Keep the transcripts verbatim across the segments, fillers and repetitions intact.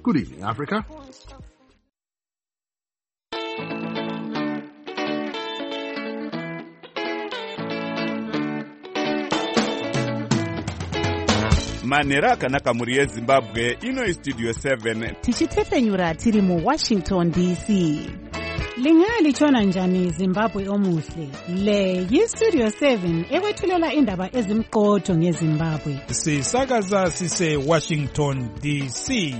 Good evening, Africa. Manera akanaka muri yeZimbabwe ino Studio seven tichitefenyura tiri mu Washington D C. Lingali chona njani Zimbabwe omuhle. Le yi Studio seven ekwethulela indaba ezimqotho ngeZimbabwe. Sisakaza sise Washington D C.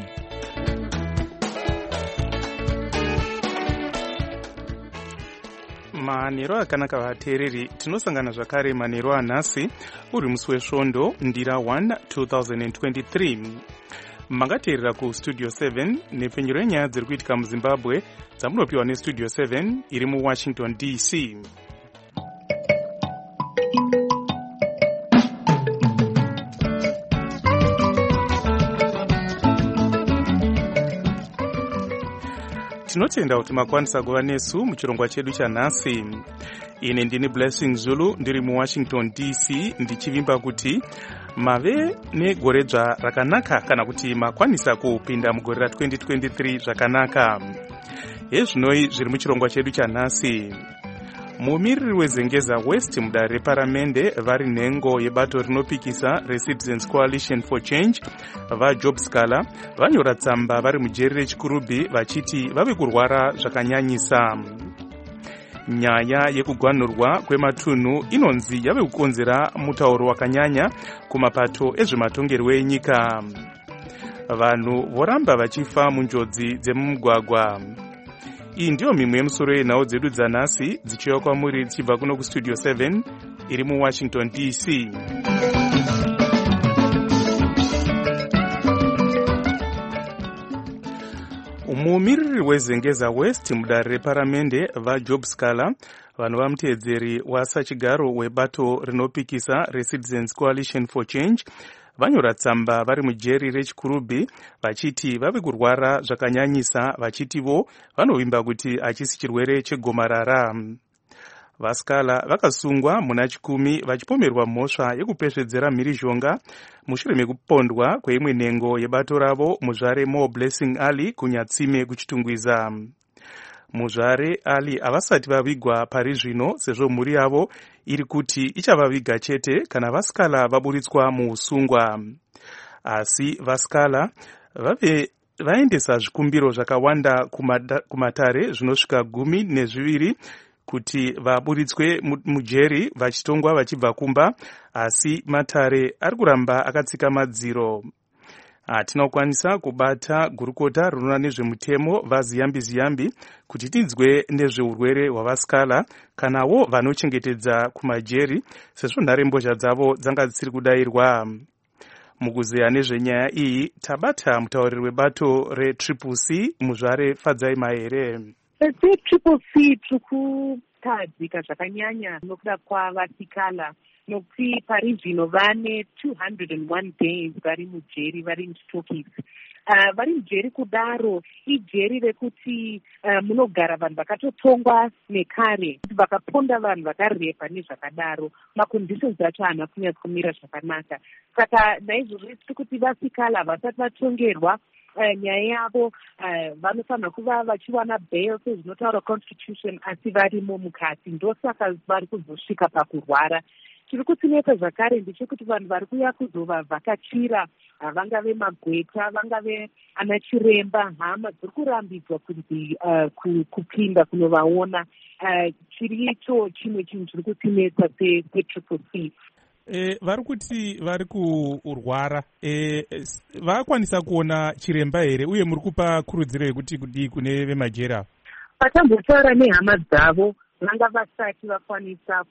Manero akanaka vateereri tinosangana zvakare manero anhasi uri musi wesvondo ndira one two thousand twenty-three. Mangateerera ku Studio seven nepfenyuro yenyaya dziri kuitika muZimbabwe dzamunopiwa neStudio seven iri mu Washington D C. Tinotenda kuti makwanisa kuva nesu muchirongwa chedu chanhasi. Ine ndini Blessing Zulu ndiri mu Washington D C ndichivimba kuti mave negoredzva rakanaka kana kuti makwanisa kupinda mugore ra twenty twenty-three zvakanaka. Hezvinoi zviri muchirongwa chedu chanhasi. Mumiriri wezengeza West mudare reparamende vari nhengo yebato rinopikisa reCitizens Coalition for Change vaJob Scala vanyora tsamba vari mujeri rechikurubhi vachiti vave kurwara zvakanyanyisa. Nyaya yekugwanurwa kwematunhu inonzi yave kukonzera mutauro wakanyanya kumapato ezvematongerwo enyika. Vanhu voramba vachifa munjodzi dzemumugwagwa. Iyi ndiyo mimwe yemusoro yenhau dzedu dzanhasi dzichiuya kwamuri dzichibva kuno kuStudio seven iri mu Washington D C. Mumiriri wezengeza West mudare reparamende vaJob Scala vanhu vamuteedzeri wasachigaro webato rinopikisa reCitizens Coalition for Change vanyora tsamba vari mujeri rechikurubhi vachiti vave kurwara zvakanyanyisa vachitivo vanovimba kuti achisi chirwere chegomarara. VaScala vakasungwa muna chikumi vachipomerwa mhosva yekupesvedzera mhirizhonga mushure mekupondwa kweimwe nhengo yebato ravo muzvare Mo Blessing Ali kunyatsime kuchitungwiza. Muzvare Ali havasati vavigwa pari zvino sezvo mhuri yavo iri kuti ichavaviga chete kana vaScala vaburitswa muusungwa. Asi vaScala vave vaendesa zvikumbiro zvakawanda kumatare zvinosvika gumi nezviviri kuti vaburitswe mujeri vachitongwa vachibva kumba, asi matare ari kuramba akatsika madziro. Hatinokwanisa kubata gurukota rinoona nezvemutemo vaZiyambi Ziyambi kuti tinzwe nezveurwere hwavaScala kanawo vanochengetedza kumajeri sezvo nharembozha dzavo dzanga dzisiri kudayirwa. Mukuzeya nezvenyaya iyi tabata mutauriri webato reTriple C muzvare Fadzai Mahere. Triple C tiri kutadzika zvakanyanya nokuda kwavaScala nokuti pari zvino vane two hundred one days vari mujeri vari muchitokisi. Uh, vari mujeri kudaro ijeri rekuti uh, munogara vanhu vakatotongwa nekare vakaponda vanhu vakarepa nezvakadaro maconditions acho haana kunyatsa kumira zvakanaka. Saka naizvozvo tiri kuti vaScala vasati vatongerwa Uh, nyaya yavo uh, vanofanira kuva vachiwana bail sezvinotaura constitution asi varimo mukati ndosaka vari kuzosvika pakurwara. Chiri kutinetsa zvakare ndechekuti vanhu vari kuuya kuzovavhakachira uh, vangave magweta vangave ana chiremba hama dziri kurambidzwa kuti uh, kupinda kunovaona. Uh, chiri icho chimwe chinhu chiri kutinetsa seTriple C. E, vari kuti vari kurwara e, vakwanisa kuona chiremba here uye muri kupa kurudziro yekuti kudii kune vemajera? Vatambotaura nehama dzavo vanga vasati vakwanisa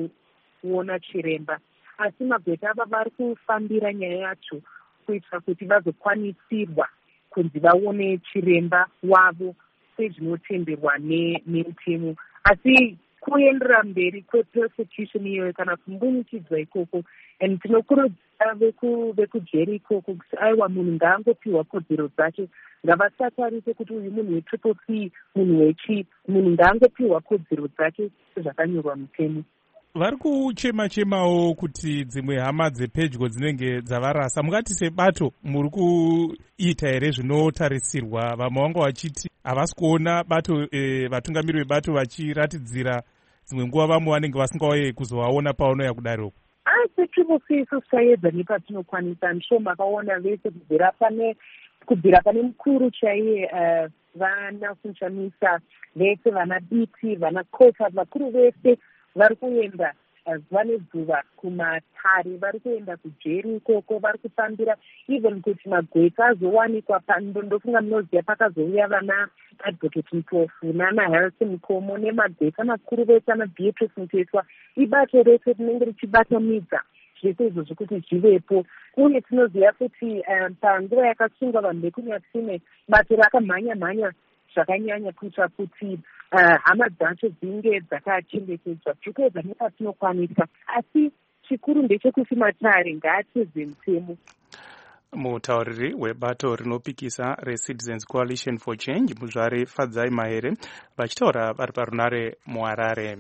kuona chiremba, asi magweta ava vari kufambira nyaya yacho kuitira kuti vazokwanisirwa kunzi vaone chiremba wavo sezvinotenderwa nemutemo. Asi kuendera mberi kwepersecution iyoyo kana kumbunikidzwa ikoko, and tinokurudzira vekujeri ikoko kuti aiwa munhu ngaangopiwa kodzero dzake, ngavasatarise kuti uyu munhu weTriple C munhu wechi munhu ngaangopiwa kodzero dzake sezvakanyorwa mutemo. vari kuchema-chemawo kuti dzimwe hama dzepedyo dzinenge dzavarasa. mungati sebato muri kuita here zvinotarisirwa? vamwe vanga vachiti havasi kuona bato e, vatungamiri vebato vachiratidzira dzimwe nguva vamwe vanenge vasingauye kuzovaona pavanouya kudaroko. asi triple c isu tichaedza nepatinokwanisa. ndisho makaona vese kubvira pane kubvira pane mukuru chaiye uh, vana kunchamisa vese vana biti vana kota vakuru vese vari kuenda zuva nezuva kumatare, vari kuenda kujeri ikoko, vari kufambira even kuti magweta azowanikwa. Ndofunga munoziva pakazouya vana advocate Mpofu nana Harrison Mkomo nemagweta makuru vese ana Beatrice Mutetswa. Ibato rese rinenge richibatanidza zvese izvozvo kuti zvivepo. Uye tinoziva kuti panguva yakasungwa vanhu vekuNyatsime bato rakamhanya-mhanya zvakanyanya kuitira kuti hama dzacho dzinge dzakachengetedzwa. Tikuedza nepatinokwanisa, asi chikuru ndechekuti matare ngaatedze mutemo. Mutauriri webato rinopikisa reCitizens Coalition for Change Muzvare Fadzai Mahere vachitaura vari parunare muHarare.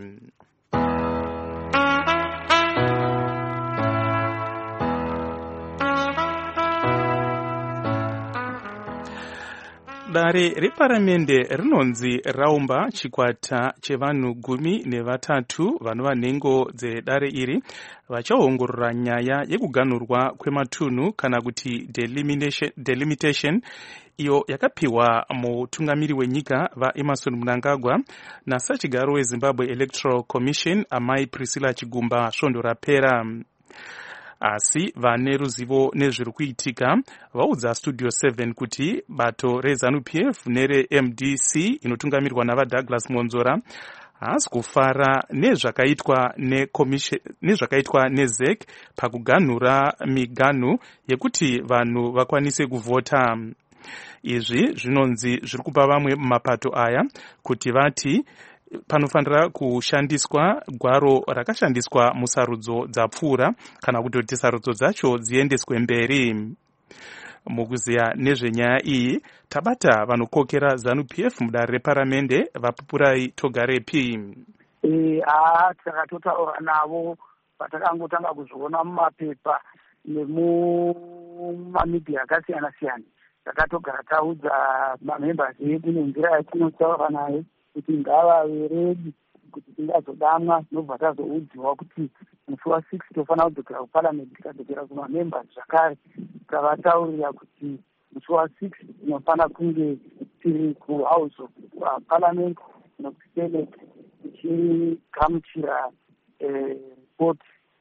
Dare reparamende rinonzi raumba chikwata chevanhu gumi nevatatu vanova nhengo dzedare iri vachaongorora nyaya yekuganhurwa kwematunhu kana kuti delimitation, delimitation iyo yakapiwa mutungamiri wenyika vaEmmerson Mnangagwa nasachigaro weZimbabwe Electoral Commission amai Priscilla Chigumba svondo rapera. Asi vane ruzivo nezviri kuitika vaudza Studio seven kuti bato reZANU-P F nereM D C inotungamirwa navaDouglas Monzora haasi kufara nezvakaitwa nezvakaitwa neZ E C pakuganhura miganhu yekuti vanhu vakwanise kuvhota. Izvi zvinonzi zviri kupa vamwe mumapato aya kuti vati panofanira kushandiswa gwaro rakashandiswa musarudzo dzapfuura kana kutoti sarudzo dzacho dziendeswe mberi. Mukuziya nezvenyaya iyi tabata vanokokera ZANU-P F mudare reparamende vapupurai Togarepi. Eh ah takatotaura navo patakangotanga kuzviona mumapepa nemumamidhia akasiyana siyana. Takatogara taudza mamembers edu nenzira yatinotaura naye kuti ngavave redi kuti tingazodamwa tinobva tazoudziwa kuti musi wasix tofanira kudzokera kuparliament tikadzokera kumamembers zvakare tavataurira kuti musi wasix tinofanira kunge tiri kuhouse of parliament nokuti senate tichigamuchira report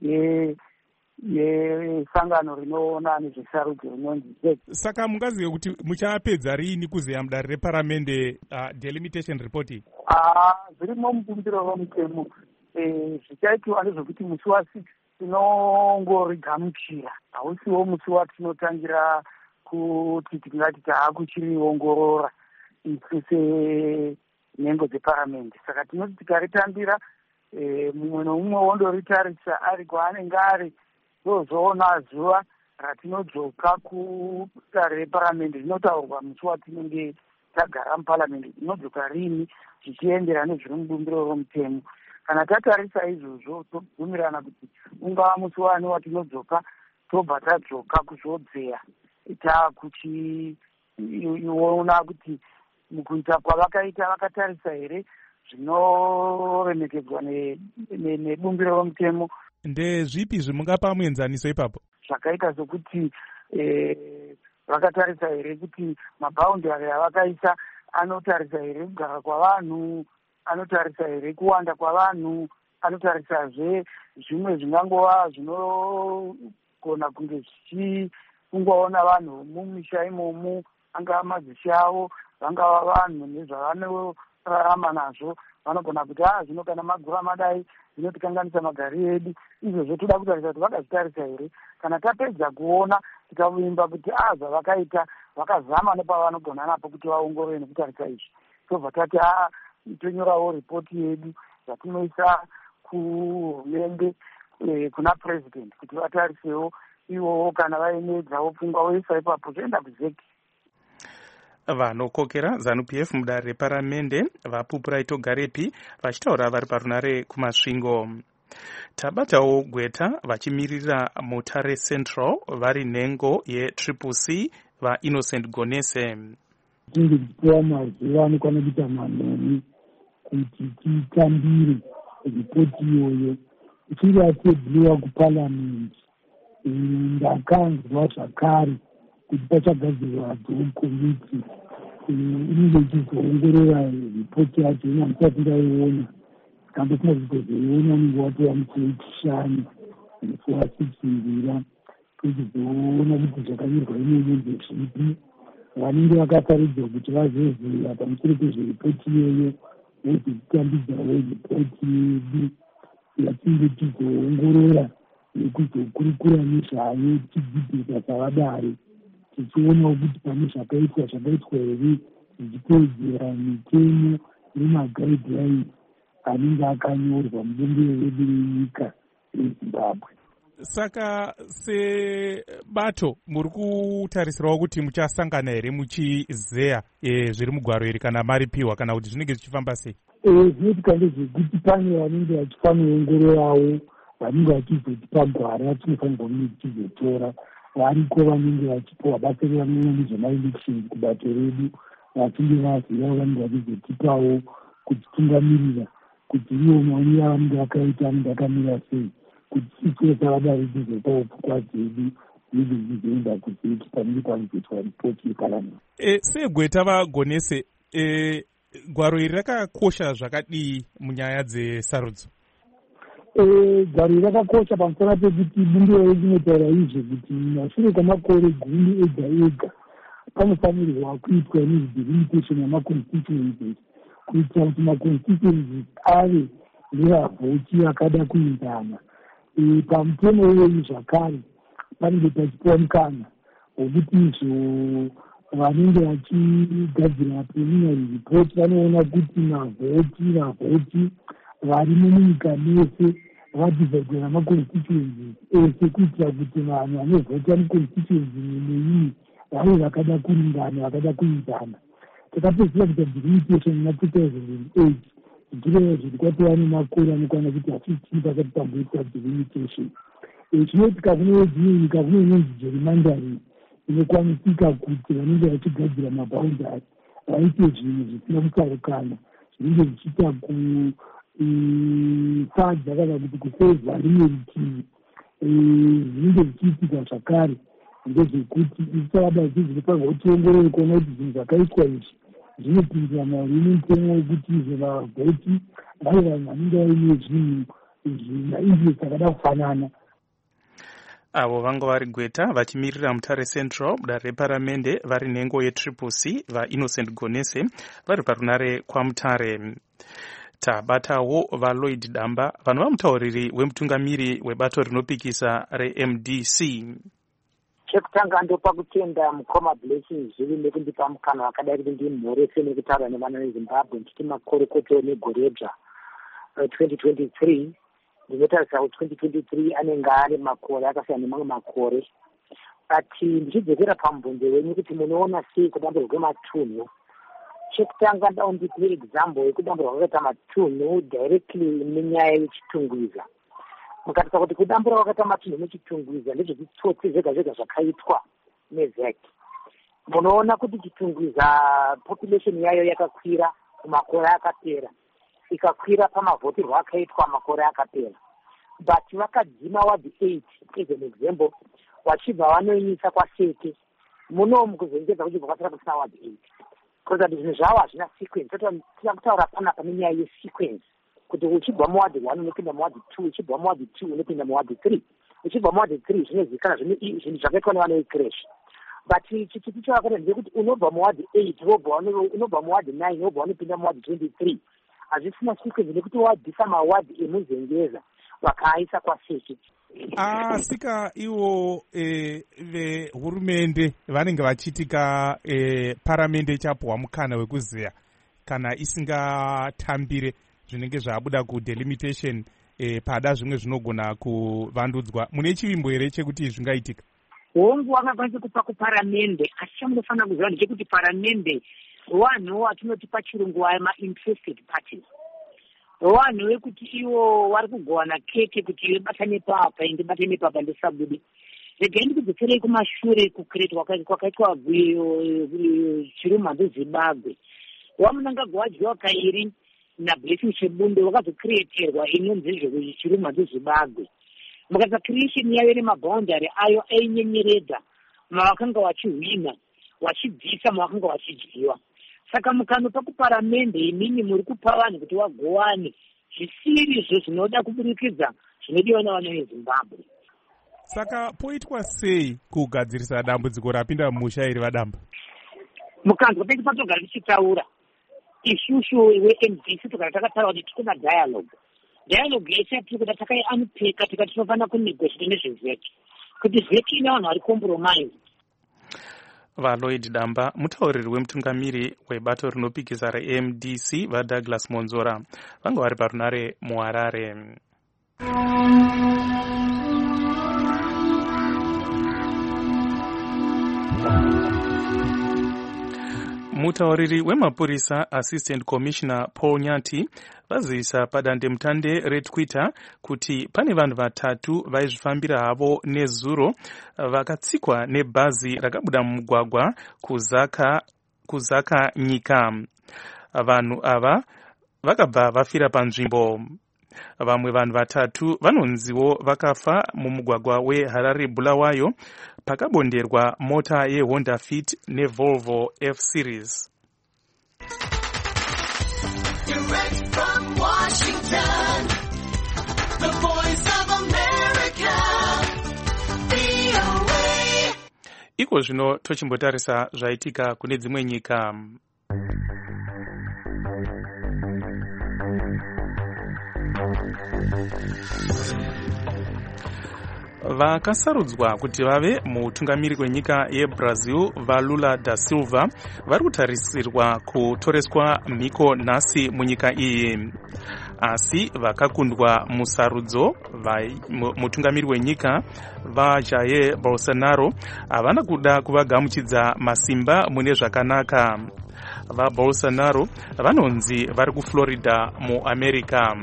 yesangano rinoona nezvesarudzo rinonzi Z E C. Saka mungazive kuti muchapedza riini kuzeya mudare reparamende uh, delimitation report iyi? Ah, zvirimo mubumbiro romutemo. Eh, zvichaitiwa ndezvekuti musi wasix tinongorigamuchira, hausiwo musi watinotangira kuti tingati taakuchiriongorora isu senhengo dzeparamende. Saka tinoti tikaritambira eh, mumwe nomumwe wondoritarisa ari kwaanenge ari tozoona zuva ratinodzoka kudare reparamende rinotaurwa musi watinenge tagara muparamende tinodzoka rini zvichiendera nezviri mubumbiro romutemo. Kana tatarisa izvozvo tobvumirana kuti ungava musi wani watinodzoka tobva tadzoka kuzodzeya takuchiona kuti mukuita kwavakaita vakatarisa here zvinoremekedzwa nebumbiro romutemo. Ndezvipi zvimungapa muenzaniso ipapo? Zvakaita sokuti vakatarisa here kuti mabhaundari avakaisa anotarisa here kugara kwavanhu, anotarisa here kuwanda kwavanhu, anotarisazve zvimwe zvingangova zvinogona kunge zvichingwaona vanhu mumisha imomu, angava mazishi avo, vangava vanhu nezvavanorarama nazvo, vanogona kuti ah zvino kana magura madai zvinotikanganisa magari edu. Izvozvo toda kutarisa kuti vakazvitarisa here. Kana tapedza kuona tikavimba kuti ah zvavakaita vakazama nepavanogona napo kuti vaongorore nekutarisa izvi, tobva tati ah tonyorawo ripoti yedu yatinoisa kuhurumende eh, kuna president kuti vatarisewo ivowo kana vaemedzawo pfungwa voisa ipapo zvoenda kuZ E C. Vanokokera ZANU-P F mudare reparamende vapupurai Togarepi vachitaura vari parunare kumasvingo. Tabatawo Gweta vachimirira Mutare Central vari nhengo yetriple C vaInnocent Gonese. Tinge tichipiwa mazuva anokwana kuita manomwe kuti titambire ripoti iyoyo ichinge yatebhuliwa kuparliament. Ndakanzwa zvakare kuti pachagadzirwa job committee inenge ichizoongorora ripoti yacho ina musati ndaiona kambe tina zvitozoiona unenge watova muchishani nefour six mbira tichizoona kuti zvakanyorwa imomo ndezvipi vanenge vakataridzwa kuti vazoziva pamusoro pezveripoti iyoyo vozotitambidzawo ripoti yedu yatinge tizoongorora nekuzokurukura nezvayo tichidzidzisa savadare tichionawo kuti pane zvakaitwa zvakaitwa here zvichitedzera mitemo nemaguidelines anenge akanyorwa mubumbiro redu renyika yezimbabwe. Saka sebato muri kutarisirawo kuti muchasangana here muchizeya e, zviri mugwaro iri kana maripiwa kana kuti zvinenge zvichifamba sei? Zvinoitika ndezvekuti pane vanenge vachifanoongororawo vanenge vachizotipa gwara tinofanirwa kunge tichizotora variko vanenge vachipiwa basa revanoona nezvemaelections kubato redu vachinge vaziva vanenge vachizotipawo kuti tungamirira kuti ivo maoni yavanenge vakaita vanenge vakamira sei kuti tichiro savadare tizopawo pfungwa dzedu zvinenge zvichizoenda kuzeki panenge panozoitwa ripoti yeparliament. E, seGweta vaGonese, e, gwaro iri rakakosha zvakadii munyaya dzesarudzo? Gwaro rakakosha pamusana pekuti bumbiro redu rinotaura izvo kuti mashure kwamakore gumi ega ega panofanirwa kuitwa nezdelimitation yamaconstituencies kuitira kuti maconstituencies ave nevavhoti vakada kuenzana. Pamutemo iyoyi zvakare panenge pachipiwa mukana wekuti izvo vanenge vachigadzira preliminary report vanoona kuti mavhoti vavhoti vari munyika mese vadivhaidwa namaconstituencies ese kuitira kuti vanhu vanovhota muconstituency neimwe vave vakada kuringana vakada kuenzana. Takapedzisa kuita delimitation na two thousand eight zvichireva zviri kwatova nemakore anokwana kuti fifteen pakati pamboitwa delimitation. Zvinoitika kune dzimwe nyika kune inonzi gerrymandering inokwanisika kuti vanenge vachigadzira maboundary vaite zvinhu zvisina kutsarukana zvinenge zvichiita kufadza kana kuti kusevha rimwe rutivi. Zvinenge zvichiitika zvakare ndezvekuti isavada zii zvinofanirwa kutiongorore kuona kuti zvinhu zvakaitwa izvi zvinopindirana here nemutemo wekuti izvo vavhoti vave vanhu vanenge vaine zvinhu zvinaimbesi akada kufanana. Avo vanga vari Gweta vachimirira Mutare Central mudare reparamende vari nhengo yetriple C vaInnocent Gonese vari parunare kwaMutare. Tabatawo vaLloyd Damba vanova mutauriri wemutungamiri webato rinopikisa reM D C. Chekutanga ndopa kutenda mukoma blessings zviri nekundipa mukana wakadai kuti ndimhorese nekutaura nevana veZimbabwe ndichiti makorokota negoredza twenty twenty-three ndinotarisa kuti twenty twenty-three anenge ane makore akasiyana nemamwe makore. Ati ndichidzokera pamubvunzo wenyu kuti munoona sei kudamburwa kwematunhu. Chekutanga ndaundipe example yekudamburwa kwakaita matunhu directly nenyaya yechitungwiza. Mukatarisa kuti kudamburwa kwakaita matunhu nechitungwiza ndezvechitsotsi zvega zvega zvakaitwa neZ A C. Munoona kuti chitungwiza population yayo yakakwira kumakore akapera, ikakwira pamavhotirwo akaitwa makore akapera. But vakadzima ward eight as an example wachibva vanoisa kwaSeke muno mukuzengedza kuchibva kwatira kusina ward eight. Because zvinhu zvavo hazvina sequence. Tina kutaura panapa nenyaya yesequence kuti uchibva muward one unopinda muward two, uchibva muward two unopinda muward three, uchibva muward three zvinozivikanwa zvinhu zvakaitwa nevana vecrash. But chitiki chavakaita ndechekuti unobva muward eight unobva muward nine wobva unopinda muward twenty-three. Hazvisina sequence nekuti wabvisa mawadi emuzengeza vakaisa kwaSeke. Asika iwo e, vehurumende vanenge vachitika e, paramende ichapuwa mukana wekuziya kana isingatambire zvinenge zvabuda kudelimitation e, pada zvimwe zvinogona kuvandudzwa. Mune chivimbo here chekuti zvingaitika? Hongu wakakwanisa kupa kuparamende, asi chamunofanira kuziva ndechekuti paramende vanhu vatinoti pachirungu vama interested parties. vanhu vekuti ivo vari kugovana keke kuti iwe bata nepapa ende bata nepapa ndisabude. Regai ndikudzoserei kumashure kukuretwa kwakaitwa chiruma dzezimbabwe. Wamunangagwa wadyiwa kairi naBlessing Chebunde wakazokreaterwa inonzi zvechiruma dzezimbabwe. Mukata creation yave nemaboundary ayo ainyenyeredza mavakanga vachihwina vachibvisa mavakanga vachidyiwa. Saka mukanopa kuparamende imini muri kupa vanhu kuti vagowane zvisirizvo zvinoda kuburikidza zvinodiwa navana veZimbabwe. Saka poitwa sei kugadzirisa dambudziko rapinda mumushairi vadamba? Mukanzwa peki patogara tichitaura ishushu we-M D C togara takataura kuti tikuna dialogue. Dialogue yese yatiri kuda takaianipeka tikati tinofanira kunegotiate nezvezveki kuti zveki ine vanhu vari compromise. VaLloyd Damba, mutauriri wemutungamiri webato rinopikisa reM D C vaDouglas Monzora vanga vari parunare muHarare. Mutauriri wemapurisa Assistant Commissioner Paul Nyati vazivisa padandemutande reTwitter kuti pane vanhu vatatu vaizvifambira havo nezuro vakatsikwa nebhazi rakabuda mumugwagwa kuzaka, kuzaka nyika. Vanhu ava vakabva vafira panzvimbo. Vamwe vanhu vatatu vanonziwo vakafa mumugwagwa weHarare Bulawayo pakabonderwa mota yeHonda Fit neVolvo F Series. Direct from Washington, the voice of America, V O A. Iko zvino tochimbotarisa zvaitika kune dzimwe nyika. Vakasarudzwa kuti vave mutungamiri kwenyika yeBrazil vaLula da Silva vari kutarisirwa kutoreswa mhiko nhasi munyika iyi. Asi vakakundwa musarudzo mutungamiri wenyika vaJair Bolsonaro havana kuda kuvagamuchidza masimba mune zvakanaka. VaBolsonaro vanonzi vari kuFlorida muAmerica.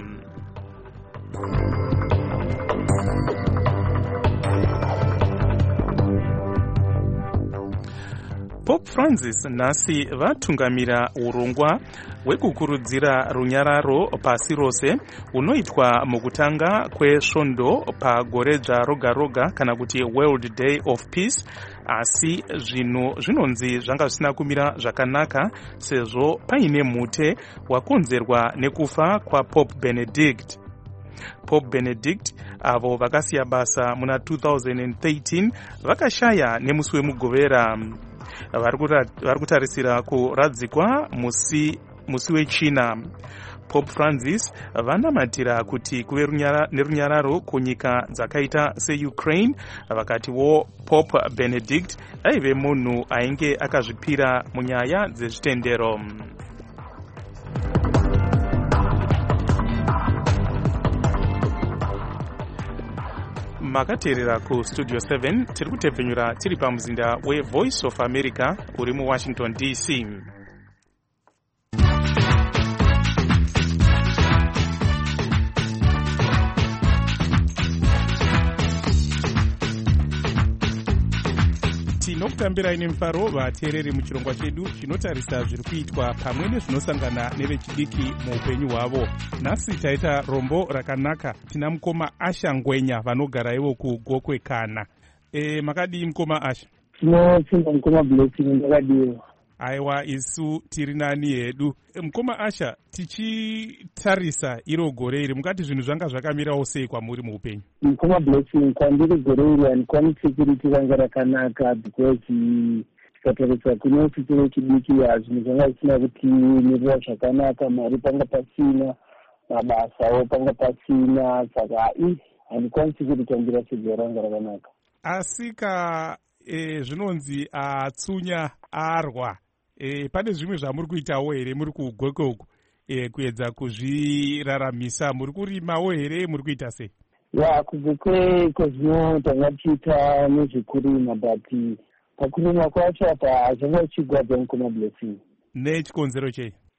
Pope Francis nhasi vatungamira urongwa hwekukurudzira runyararo pasi rose unoitwa mukutanga kwesvondo pagore roga roga kana kuti World Day of Peace. Asi zvino zvinonzi zvanga zvisina kumira zvakanaka sezvo paine mhute wakonzerwa nekufa kwaPope Benedict. Pope Benedict avo vakasiya basa muna two thousand thirteen vakashaya nemusi wemugovera. Vari kutarisira kuradzikwa musi musi wechina. Pope Francis vanamatira kuti kuve nerunyararo kunyika dzakaita seUkraine, vakatiwo Pope Benedict aive munhu ainge akazvipira munyaya dzezvitendero. Makateerera ku Studio seven tiri kutebvenyura tiri pamuzinda weVoice of America uri muWashington D C. Tinokutambira ine mufaro vateereri muchirongwa chedu chinotarisa zviri kuitwa pamwe nezvinosangana nevechidiki muupenyu hwavo. Nhasi taita rombo rakanaka. Tina mukoma Asha Ngwenya vanogara ivo kuGokwe Kana. E, makadii mukoma Asha? Tinotenda mukoma Blessing ndakadiwa. Aiwa, isu tiri nani hedu. E, mukoma Asha, tichitarisa iro gore iri mukati zvinhu zvanga zvakamirawo sei kwamuri muupenyu? Mukoma Blessing, kwandiri gore iri handikwanisi kuriti vanga rakanaka because tikatarisa kune chitoro chidiki zvinhu zvanga zvisina kuti mirira zvakanaka, mari panga pasina, mabasawo panga pasina, saka i handikwanisi kuritangira segore ranga rakanaka. Asika e, zvinonzi atsunya arwa. E, pane zvimwe zvamuri kuitawo here muri kugwekwe uku e, kuedza kuzviraramisa? Muri kurimawo here, muri kuita sei? Ya, kugwekwe kwezvino tanga tichiita nezvekurima, but pakurima kwacho apa zvanga zvichigwadza mukoma Blessing. Nechikonzero chei?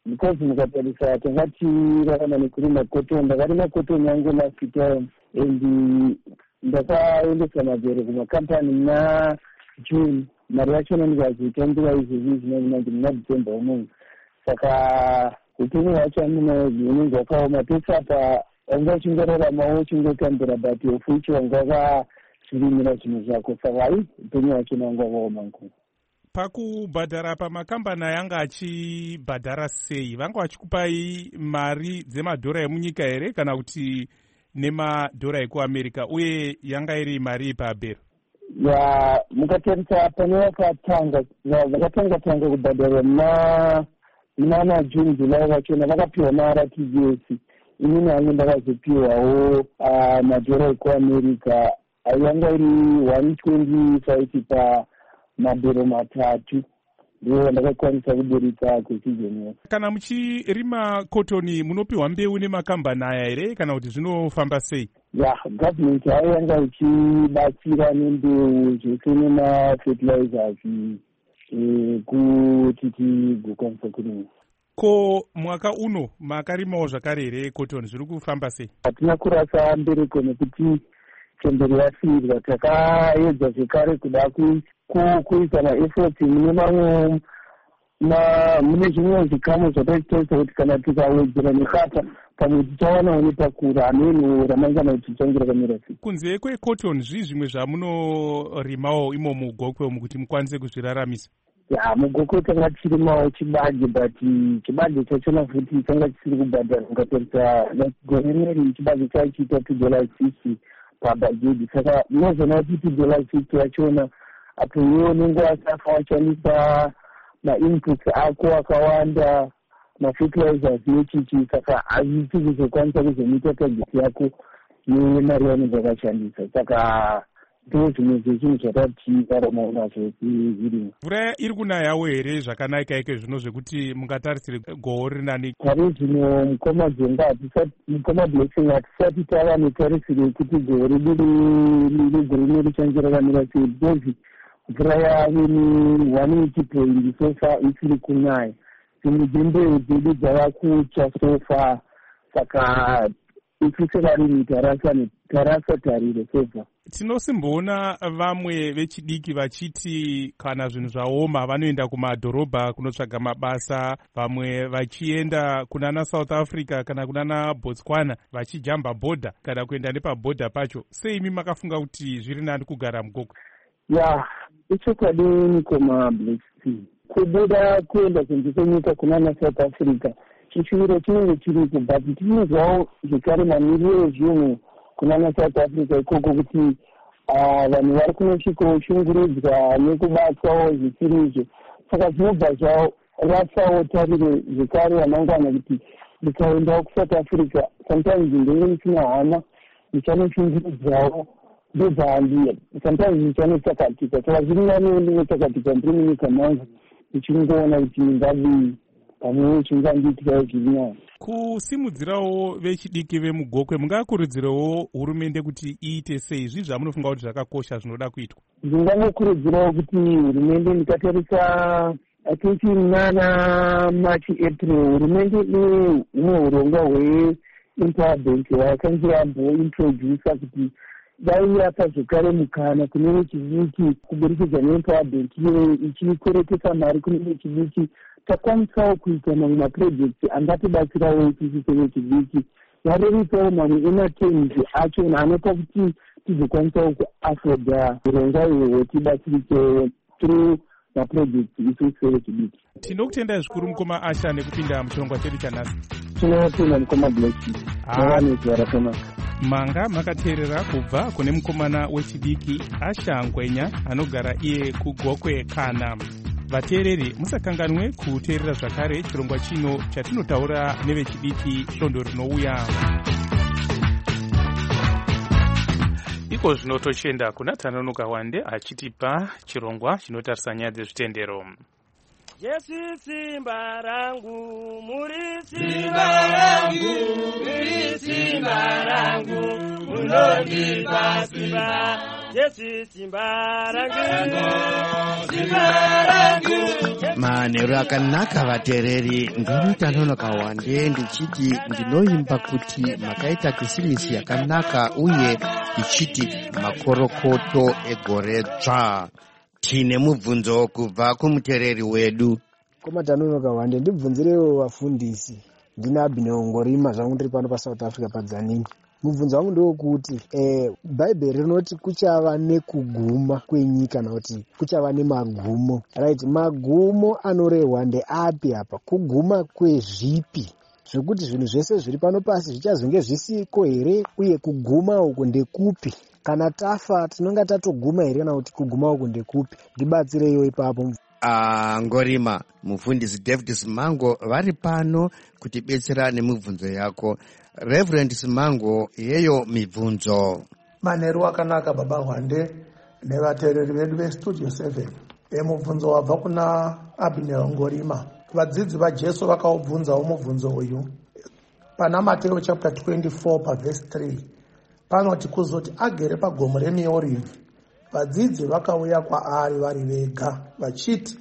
because mukatarisa tangatirarama nekurima cotton. Ndakarima cotton yangu last time and ndakaendesa mabhero kumakambani muna June. Mari yachona ndikazoita nguva izvezvi zvinozvinanzi muna December unomu. Saka upenyu hwacho hamuna unenge hwakaoma pese apa wanga uchingoraramawo uchingotambura but ofucho wanga wakazvirimira zvinhu zvako. Saka hai upenyu hwacho wanga wakaoma nkuru. Pakubhadhara pamakambani yanga achibhadhara sei? Vanga vachikupai mari dzemadhora emunyika here kana kuti nemadhora ekuamerica, uye yanga iri mari pabhero? Ya mukatarisa pane vakatanga vakatanga tanga kubhadhara muna muna June July vachona vakapiwa mara T D S. Inini hangu ndakazopiwawo madhora ekuamerica yanga iri one twenty-five pa madhoro matatu. Ndiyo ndakakwanisa kubereka kwesizoni. Kana muchirima kotoni munopiwa mbeu nemakambani aya here kana kuti zvinofamba sei? Ya government hayo yanga ichibatsira nembeu zvese nemafertilizers kuti tigokwanisa kurima. Ko mwaka uno makarimawo zvakare here kotoni, zviri kufamba sei? Hatina kurasa mbereko nekuti chemberi yasiyirwa. Takaedza zvekare kuda kuisa maefforts mune mamwe mune zvimwe zvikamu zvataitoisa kuti kana tikawedzera nekata pamwe tichawana nepakura hameno ramangana kuti tichangira kamira sei. Kunze kwecotton zvii zvimwe zvamunorimawo imo mugokwe umu kuti mukwanise kuzviraramisa? Ya mugokwe tanga tichirimawo chibage but chibage chachona futi tanga chisiri kubhadhara. Mukatarisa gore rineri chibage chachiita two dollars fifty pabhagedhi. Saka munozona kuti two dollars fifty yachona apo iwe unenge wasafa washandisa mainputs ako akawanda, mafertilizers nechichi. Saka hazvisi kuzokwanisa kuzomuita tageti yako nemari yaunenge wakashandisa. Saka ndo zvimwe zvezvinhu zvakati karama nazvo zvirimo. Mvura iri kunayawo here zvakanaka ike zvino zvekuti mungatarisire goho rinani? Pari zvino mukoma dzenga mukoma blessing hatisati tava netarisiro yekuti goho redu regore rino richange rakamira sei, because mvura yave ne-one eighty point sofa isiri kunaya. Dzimwe dzembeu dzedu dzava kutsva sofa. Saka isu sevarimi tarasa tariro sofa. Tinosimboona vamwe vechidiki vachiti kana zvinhu zvaoma vanoenda kumadhorobha kunotsvaga mabasa, vamwe vachienda kunana South Africa kana kunana Botswana vachijamba bhodha kana kuenda nepabhodha pacho. Seimi makafunga kuti zviri nani kugara mugokwe? Ya ichokwadi nikoma blessing kubuda kuenda kunze kwenyika kunana South Africa chishuviro chinenge chiripo, but tinozwawo zvekare mamiriro ezvinhu kunana South Africa ikoko kuti vanhu vari kunosvikawo shungurudzwa nekubatwawo zvisirizvo. Saka zvinobva zvarasawo tariro zvekare ramangwana kuti ndikaendawo kuSouth Africa sometimes ndenge ndisina hama ndichanoshungurudzwawo ndobvaambia sometimes ndichanotsakatika. Saka zviri naniwo ndinotsakatika ndiri munyika mangu ndichingoona kuti ndadii pamwewo chingandiitikawo zviri nani. Kusimudzirawo vechidiki vemugokwe mungakurudzirewo hurumende kuti iite sei? Zvii zvamunofunga kuti zvakakosha zvinoda kuitwa? Ndingangokurudzirawo kuti hurumende, ndikatarisa atiti nana March April hurumende ine humwe urongwa hweempowerbank hwakange yambointrodusa kuti dai yapa zvekare mukana kune vechidiki kuburikidza neempowerbank iyo ichikweretesa mari kune vechidiki. Takwanisawo kuita mamwe maprojekti angatibatsirawo isusu sevechidiki. Yarerisawo mamwe ematenzi acho anoita kuti tizokwanisawo kuafodha urongwa ihwohwo tibatsirikewo through maprojekti isusu sevechidiki. Tinokutendai zvikuru mukoma Asha nekupinda muchirongwa chedu chanhasi. Tinotenda mukoma Blessing. Nevanhu rakanaka. Manga makateerera kubva kune mukomana wechidiki Asha Ngwenya anogara iye kugokwe kana. Vateereri musakanganwe kuteerera zvakare chirongwa chino chatinotaura nevechidiki svondo rinouya. Iko zvino tochenda kuna Tanonoka Wande achitipa chirongwa chinotarisa nyaya dzezvitendero. Yesu simba rangu, muri simba rangu, muri simba rangu, munondipa simba. Yesu simba rangu, simba rangu. Manheru akanaka vateereri, ndinoita nhonoka wande ndichiti ndinoimba kuti makaita krisimisi yakanaka uye ndichiti makorokoto egore dzva. Tine mubvunzo kubva kumuteereri wedu. Koma tanonoka wande ndibvunzirewo vafundisi. Ndina Abineo Ngorima zvangu ndiri pano paSouth Africa paDzanini. Mubvunzo wangu ndewekuti eh, Bhaibheri rinoti kuchava nekuguma kwenyika kana kuti kuchava nemagumo. Right, magumo anorehwa ndeapi apa? Kuguma kwezvipi? Zvekuti zvinhu zvese zviri pano pasi zvichazonge zvisiko here, uye kuguma uku ndekupi? Kana tafa tinonga tatoguma here kana kuti kuguma uku ndekupi? Ndibatsireyo ipapo. Uh, Ngorima, mufundisi David Simango vari pano kutibetsera nemibvunzo yako. Reverend Simango, yeyo mibvunzo. Manheru akanaka baba Hwande nevateereri vedu vestudio seven. E mubvunzo wabva kuna Abineo Ngorima. Vadzidzi vaJesu vakaubvunzawo mubvunzo uyu. Pana Mateo chapter twenty-four pa verse three. Panoti kuzoti agere pagomo reMiorivhi, vadzidzi vakauya kwaari vari vega vachiti,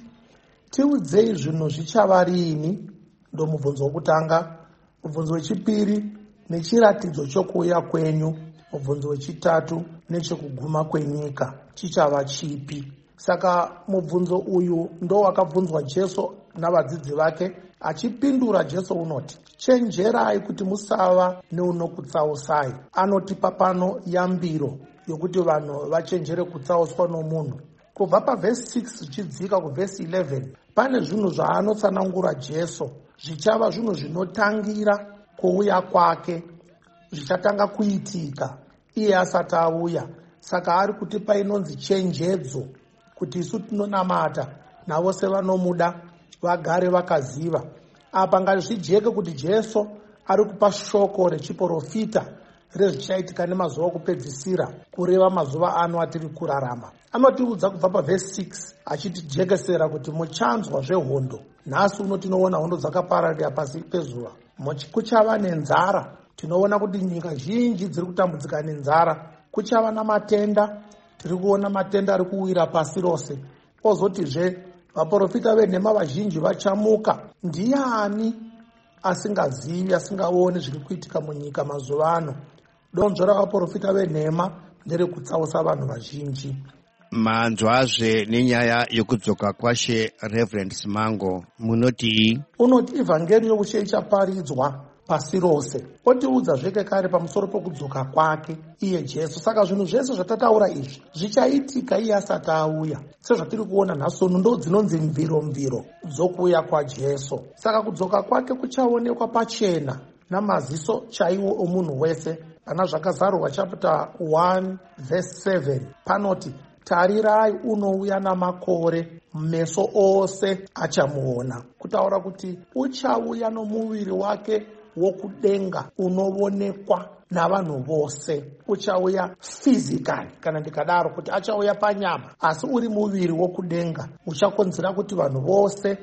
tiudzei zvinhu zvichava rini? Ndo mubvunzo wokutanga. Mubvunzo wechipiri, nechiratidzo chokuuya kwenyu. Mubvunzo wechitatu, nechekuguma kwenyika chichava chipi? Saka mubvunzo uyu ndo wakabvunzwa Jesu navadzidzi vake. Achipindura Jesu unoti, chenjerai kuti musava neunokutsausai. Anotipa pano yambiro yokuti vanhu vachenjere kutsauswa nomunhu. Kubva pavhesi six zvichidzika kuvhesi eleven, pane zvinhu zvaanotsanangura Jesu zvichava zvinhu zvinotangira kuuya kwake, zvichatanga kuitika iye asati auya. Saka ari kutipa inonzi chenjedzo kuti isu tinonamata navose vanomuda vagare vakaziva. Apa ngazvijeke kuti Jesu ari kupa shoko rechiprofita rezvichaitika nemazuva okupedzisira, kureva mazuva ano atiri kurarama. Anotiudza kubva pavhesi six achitijekesera kuti muchanzwa zvehondo. Nhasi uno tinoona hondo dzakapararira pasi pezuva. Kuchava nenzara. Tinoona kuti nyika zhinji dziri kutambudzika nenzara. Kuchava namatenda. Tiri kuona matenda ari kuwira pasi rose. Kozotizve vaprofita venhema vazhinji vachamuka. Ndiani asingazivi, asingaoni zviri kuitika munyika mazuva ano? Donzvo ravaprofita venhema nderekutsausa vanhu vazhinji. Manzwazve nenyaya yokudzoka kwashe Reverend Simango, munoti? Unoti ivhangeri yokushe ichaparidzwa pasi rose. Otiudza zveke kare pamusoro pokudzoka kwake iye Jesu. Saka zvinhu zvese zvatataura izvi zvichaitika iye asati auya. Sezvatiri kuona nhasi uno ndo dzinonzi mviro mviro dzokuuya kwaJesu. Saka kudzoka kwake kuchaonekwa pachena namaziso chaiwo omunhu wese. Pana zvakazarwa chapter one verse seven panoti, tarirai unouya namakore, meso ose achamuona. Kutaura kuti uchauya nomuviri wake wokudenga unoonekwa navanhu vose. Uchauya physically, kana ndikadaro kuti achauya panyama, asi uri muviri wokudenga uchakonzera kuti vanhu vose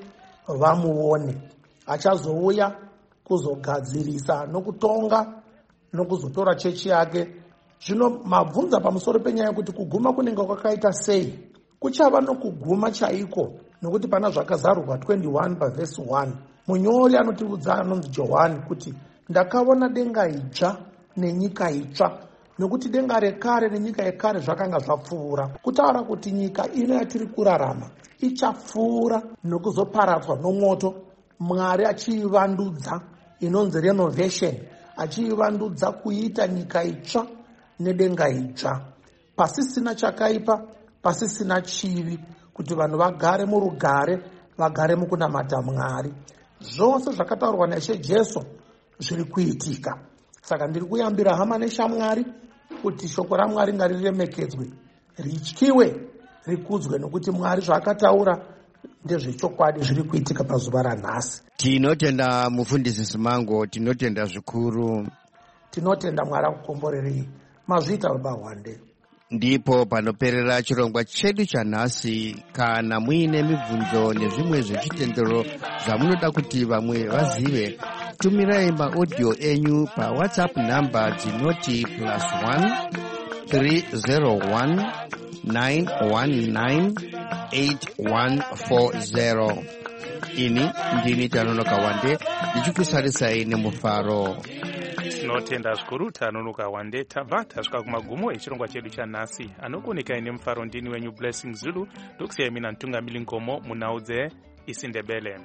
vamuone. Achazouya kuzogadzirisa nokutonga nokuzotora chechi yake. Zvino mabvunza pamusoro penyaya kuti kuguma kunenge kwakaita sei? Kuchava nokuguma chaiko, nokuti pana zvakazarurwa twenty-one pavhesi one. Munyori anotiudza anonzi Johani kuti ndakaona denga idzva nenyika itsva, nokuti denga rekare nenyika yekare zvakanga zvapfuura. Kutaura kuti nyika ino yatiri kurarama ichapfuura nokuzoparadzwa nomoto, Mwari achiivandudza, inonzi renovation, achiivandudza kuita nyika itsva nedenga idzva, pasisina chakaipa, pasisina chivi, kuti vanhu vagare murugare, vagare mukunamata Mwari. Zvose zvakataurwa naIshe Jesu zviri kuitika. Saka ndiri kuyambira hama neshamwari kuti shoko raMwari ngariremekedzwe, rityiwe, rikudzwe, nokuti Mwari zvaakataura ndezvechokwadi zviri kuitika pazuva ranhasi. Tinotenda mufundisi Simango, tinotenda zvikuru. Tinotenda Mwari akukomborerei. Mazvita baba Hwande. Ndipo panoperera chirongwa chedu chanhasi. Kana muine mibvunzo nezvimwe zvechitendero zvamunoda kuti vamwe vazive, tumirai maaudio enyu pa WhatsApp namba dzinoti plus one three zero one nine one nine eight one four zero. Ini ndini Tanonoka Wande ndichikusarisai nemufaro. Tinotenda zvikuru Tanonoka Wande tabva tasvika kumagumo echirongwa chedu chanhasi. Anokuonekai nemufaro ndini wenyu Blessing Zulu, ndokusiyai mina Ntungamiri Ngomo munhau dzeIsiNdebele.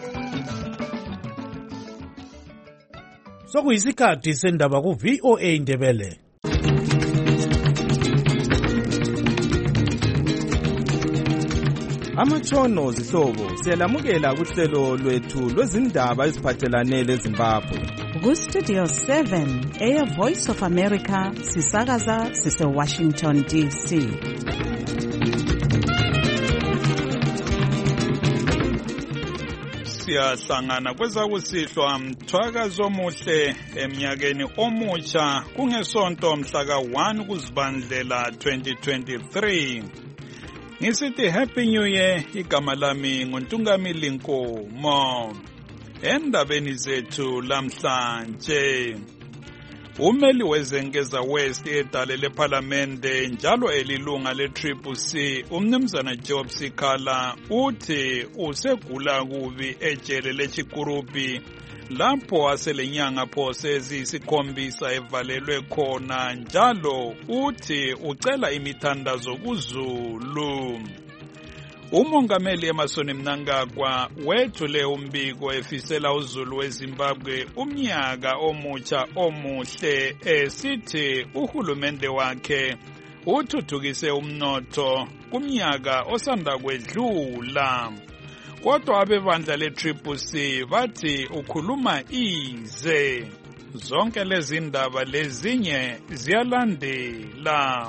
Sokuyisikhathi sendaba ku V O A Ndebele. Amatshono zihlobo siyalamukela kuhlelo lwethu lwezindaba eziphathelane leZimbabwe. Ku Studio seven eya Voice of America sisakaza sise Washington D C. Siyahlangana kwezakusihlwa mthwakazi omuhle eminyakeni omutsha kungesonto mhla ka one kuZibandlela twenty twenty-three. Ngisithi Happy New Year, igama lami nguNtungamiri Nkomo. Endabeni zethu lamhlanje, umeli wezengeza West edale leParlamente njalo elilunga le-Triple C umnumzana Job Sikhala uthi usegula kubi ejele leChikurupi lapho aselenyanga phose eziyisikhombisa evalelwe khona, njalo uthi ucela imithandazo kuZulu. Umongameli Emmerson Mnangagwa wethule umbiko efisela uZulu weZimbabwe umnyaka omutsha omuhle, esithi uhulumende wakhe uthuthukise umnotho kumnyaka osanda kwedlula. Kodwa abebandla le-Triple C bathi ukhuluma ize. Zonke lezi ndaba lezinye ziyalandela.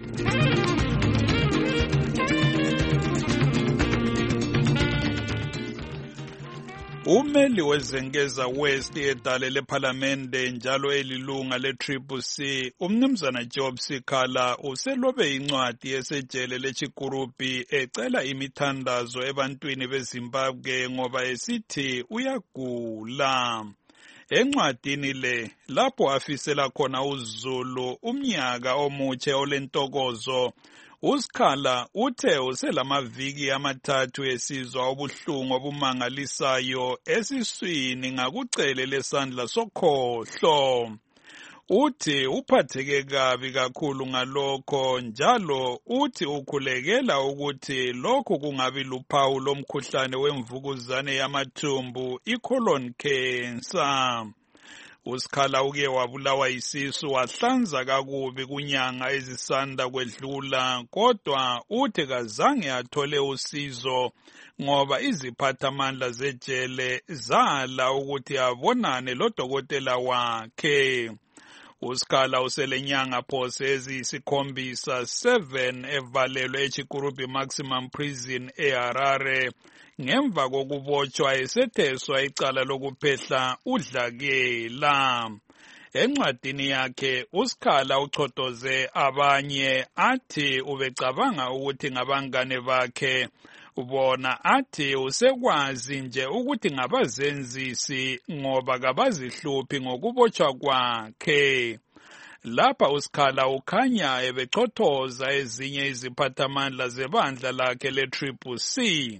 Umeli wezengeza West edale leParlamente njalo elilunga le-Triple C umnumzana Job Sikhala uselobe incwadi esejele leChikurupi ecela imithandazo ebantwini beZimbabwe ngoba esithi uyagula. Encwadini le lapho afisela khona uZulu umnyaka omutshe olentokozo, uSikhala uthe uselamaviki amathathu esizwa ubuhlungu obumangalisayo esiswini ngakucele lesandla sokhohlo. Uthi uphatheke kabi kakhulu ngalokho, njalo uthi ukhulekela ukuthi lokhu kungabi luphawu lomkhuhlane wemvukuzane yamathumbu, i-colon cancer. uSikhala uke wabulawa yisisu wahlanza kakubi kunyanga ezisanda kwedlula, kodwa uthi kazange athole usizo ngoba iziphathamandla zejele zala ukuthi abonane lodokotela wakhe. uSikhala uselenyanga phose eziyisikhombisa seven evalelwe eChikurupi Maximum Prison eHarare ngemva kokubotshwa esetheswa icala lokuphehla udlakela. Encwadini yakhe uSikhala uchotoze abanye athi ubecabanga ukuthi ngabangane bakhe, bona athi usekwazi nje ukuthi ngabazenzisi ngoba kabazihluphi ngokubotshwa kwakhe. Lapha uSikhala ukhanya ebechothoza ezinye iziphathamandla zebandla lakhe le-Triple C.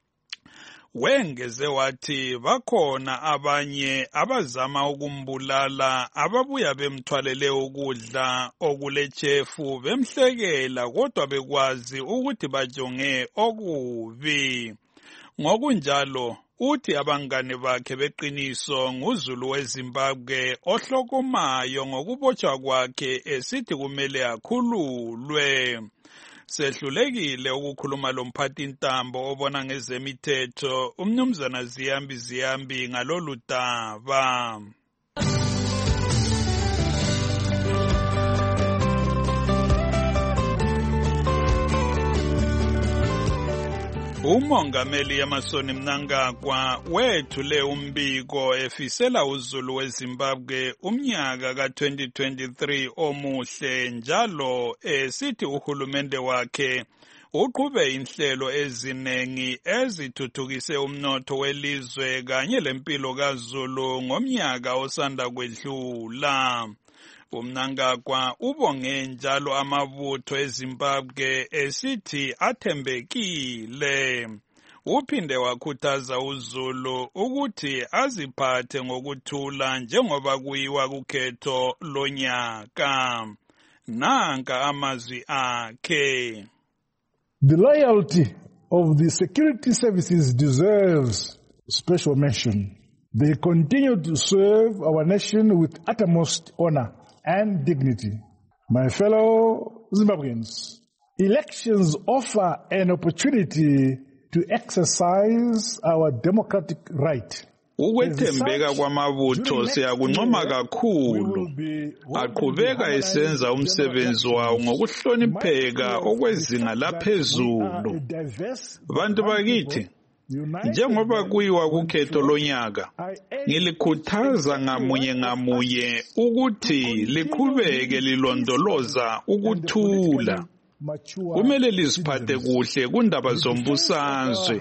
Wengeze wathi bakhona abanye abazama ukumbulala ababuya bemthwalele ukudla okulechefu bemhlekela, kodwa bekwazi ukuthi bajonge okubi. Ngokunjalo uthi abangane bakhe beqiniso nguZulu weZimbabwe ohlokomayo ngokubotshwa kwakhe esithi kumele akhululwe. Sehlulekile ukukhuluma lomphathi ntambo obona ngezemithetho umnumzana Ziyambi Ziyambi ngalolu daba. Umongameli Emmerson Mnangagwa wethule umbiko efisela uZulu weZimbabwe umnyaka ka twenty twenty-three omuhle, njalo esithi uhulumende wakhe uqhube inhlelo ezinengi ezithuthukise umnotho welizwe kanye lempilo kaZulu ngomnyaka osanda kwedlula. uMnangagwa ubonge njalo amabutho eZimbabwe esithi athembekile. Uphinde wakhuthaza uZulu ukuthi aziphathe ngokuthula njengoba kuyiwa kukhetho lonyaka. Nanka amazwi akhe. The loyalty of the security services deserves special mention. They continue to serve our nation with utmost honor and dignity. My fellow Zimbabweans, elections offer an opportunity to exercise our democratic right. Ukwethembeka kwamabutho siyakuncoma kakhulu. Aqhubeka esenza umsebenzi wawo ngokuhlonipheka okwezinga laphezulu. Bantu bakithi, njengoba kuyiwa kukhetho lonyaka, ngilikhuthaza ngamunye ngamunye ukuthi liqhubeke lilondoloza ukuthula. Kumele liziphathe kuhle kundaba zombusazwe.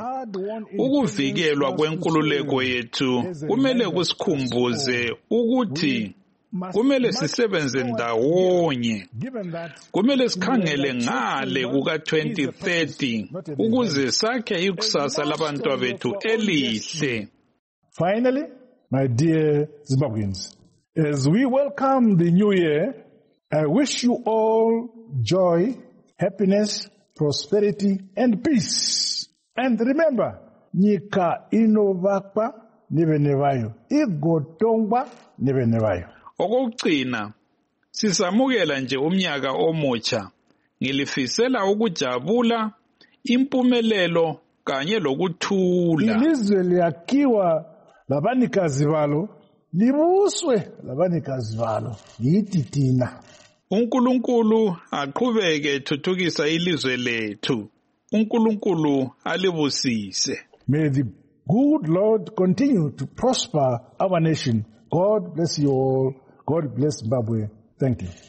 Ukuvikelwa kwenkululeko yethu kumele kusikhumbuze ukuthi kumele sisebenze ndawonye. Kumele sikhangele ngale kuka twenty thirty ukuze sakhe ikusasa labantwa bethu elihle. Finally, my dear Zimbabweans, as we welcome the new year, I wish you all joy, happiness, prosperity, and peace. And remember, nyika inovakwa nevenevayo, igotongwa nevenevayo. Okugcina, sisamukela nje umnyaka omutsha. Ngilifisela ukujabula, impumelelo kanye lokuthula. Ilizwe liyakiwa labanikazi balo, libuswe labanikazi balo, yithi thina. uNkulunkulu aqhubeke ethuthukisa ilizwe lethu. uNkulunkulu alibusise. May the good Lord continue to prosper our nation. God bless you all. God bless Zimbabwe. Thank you.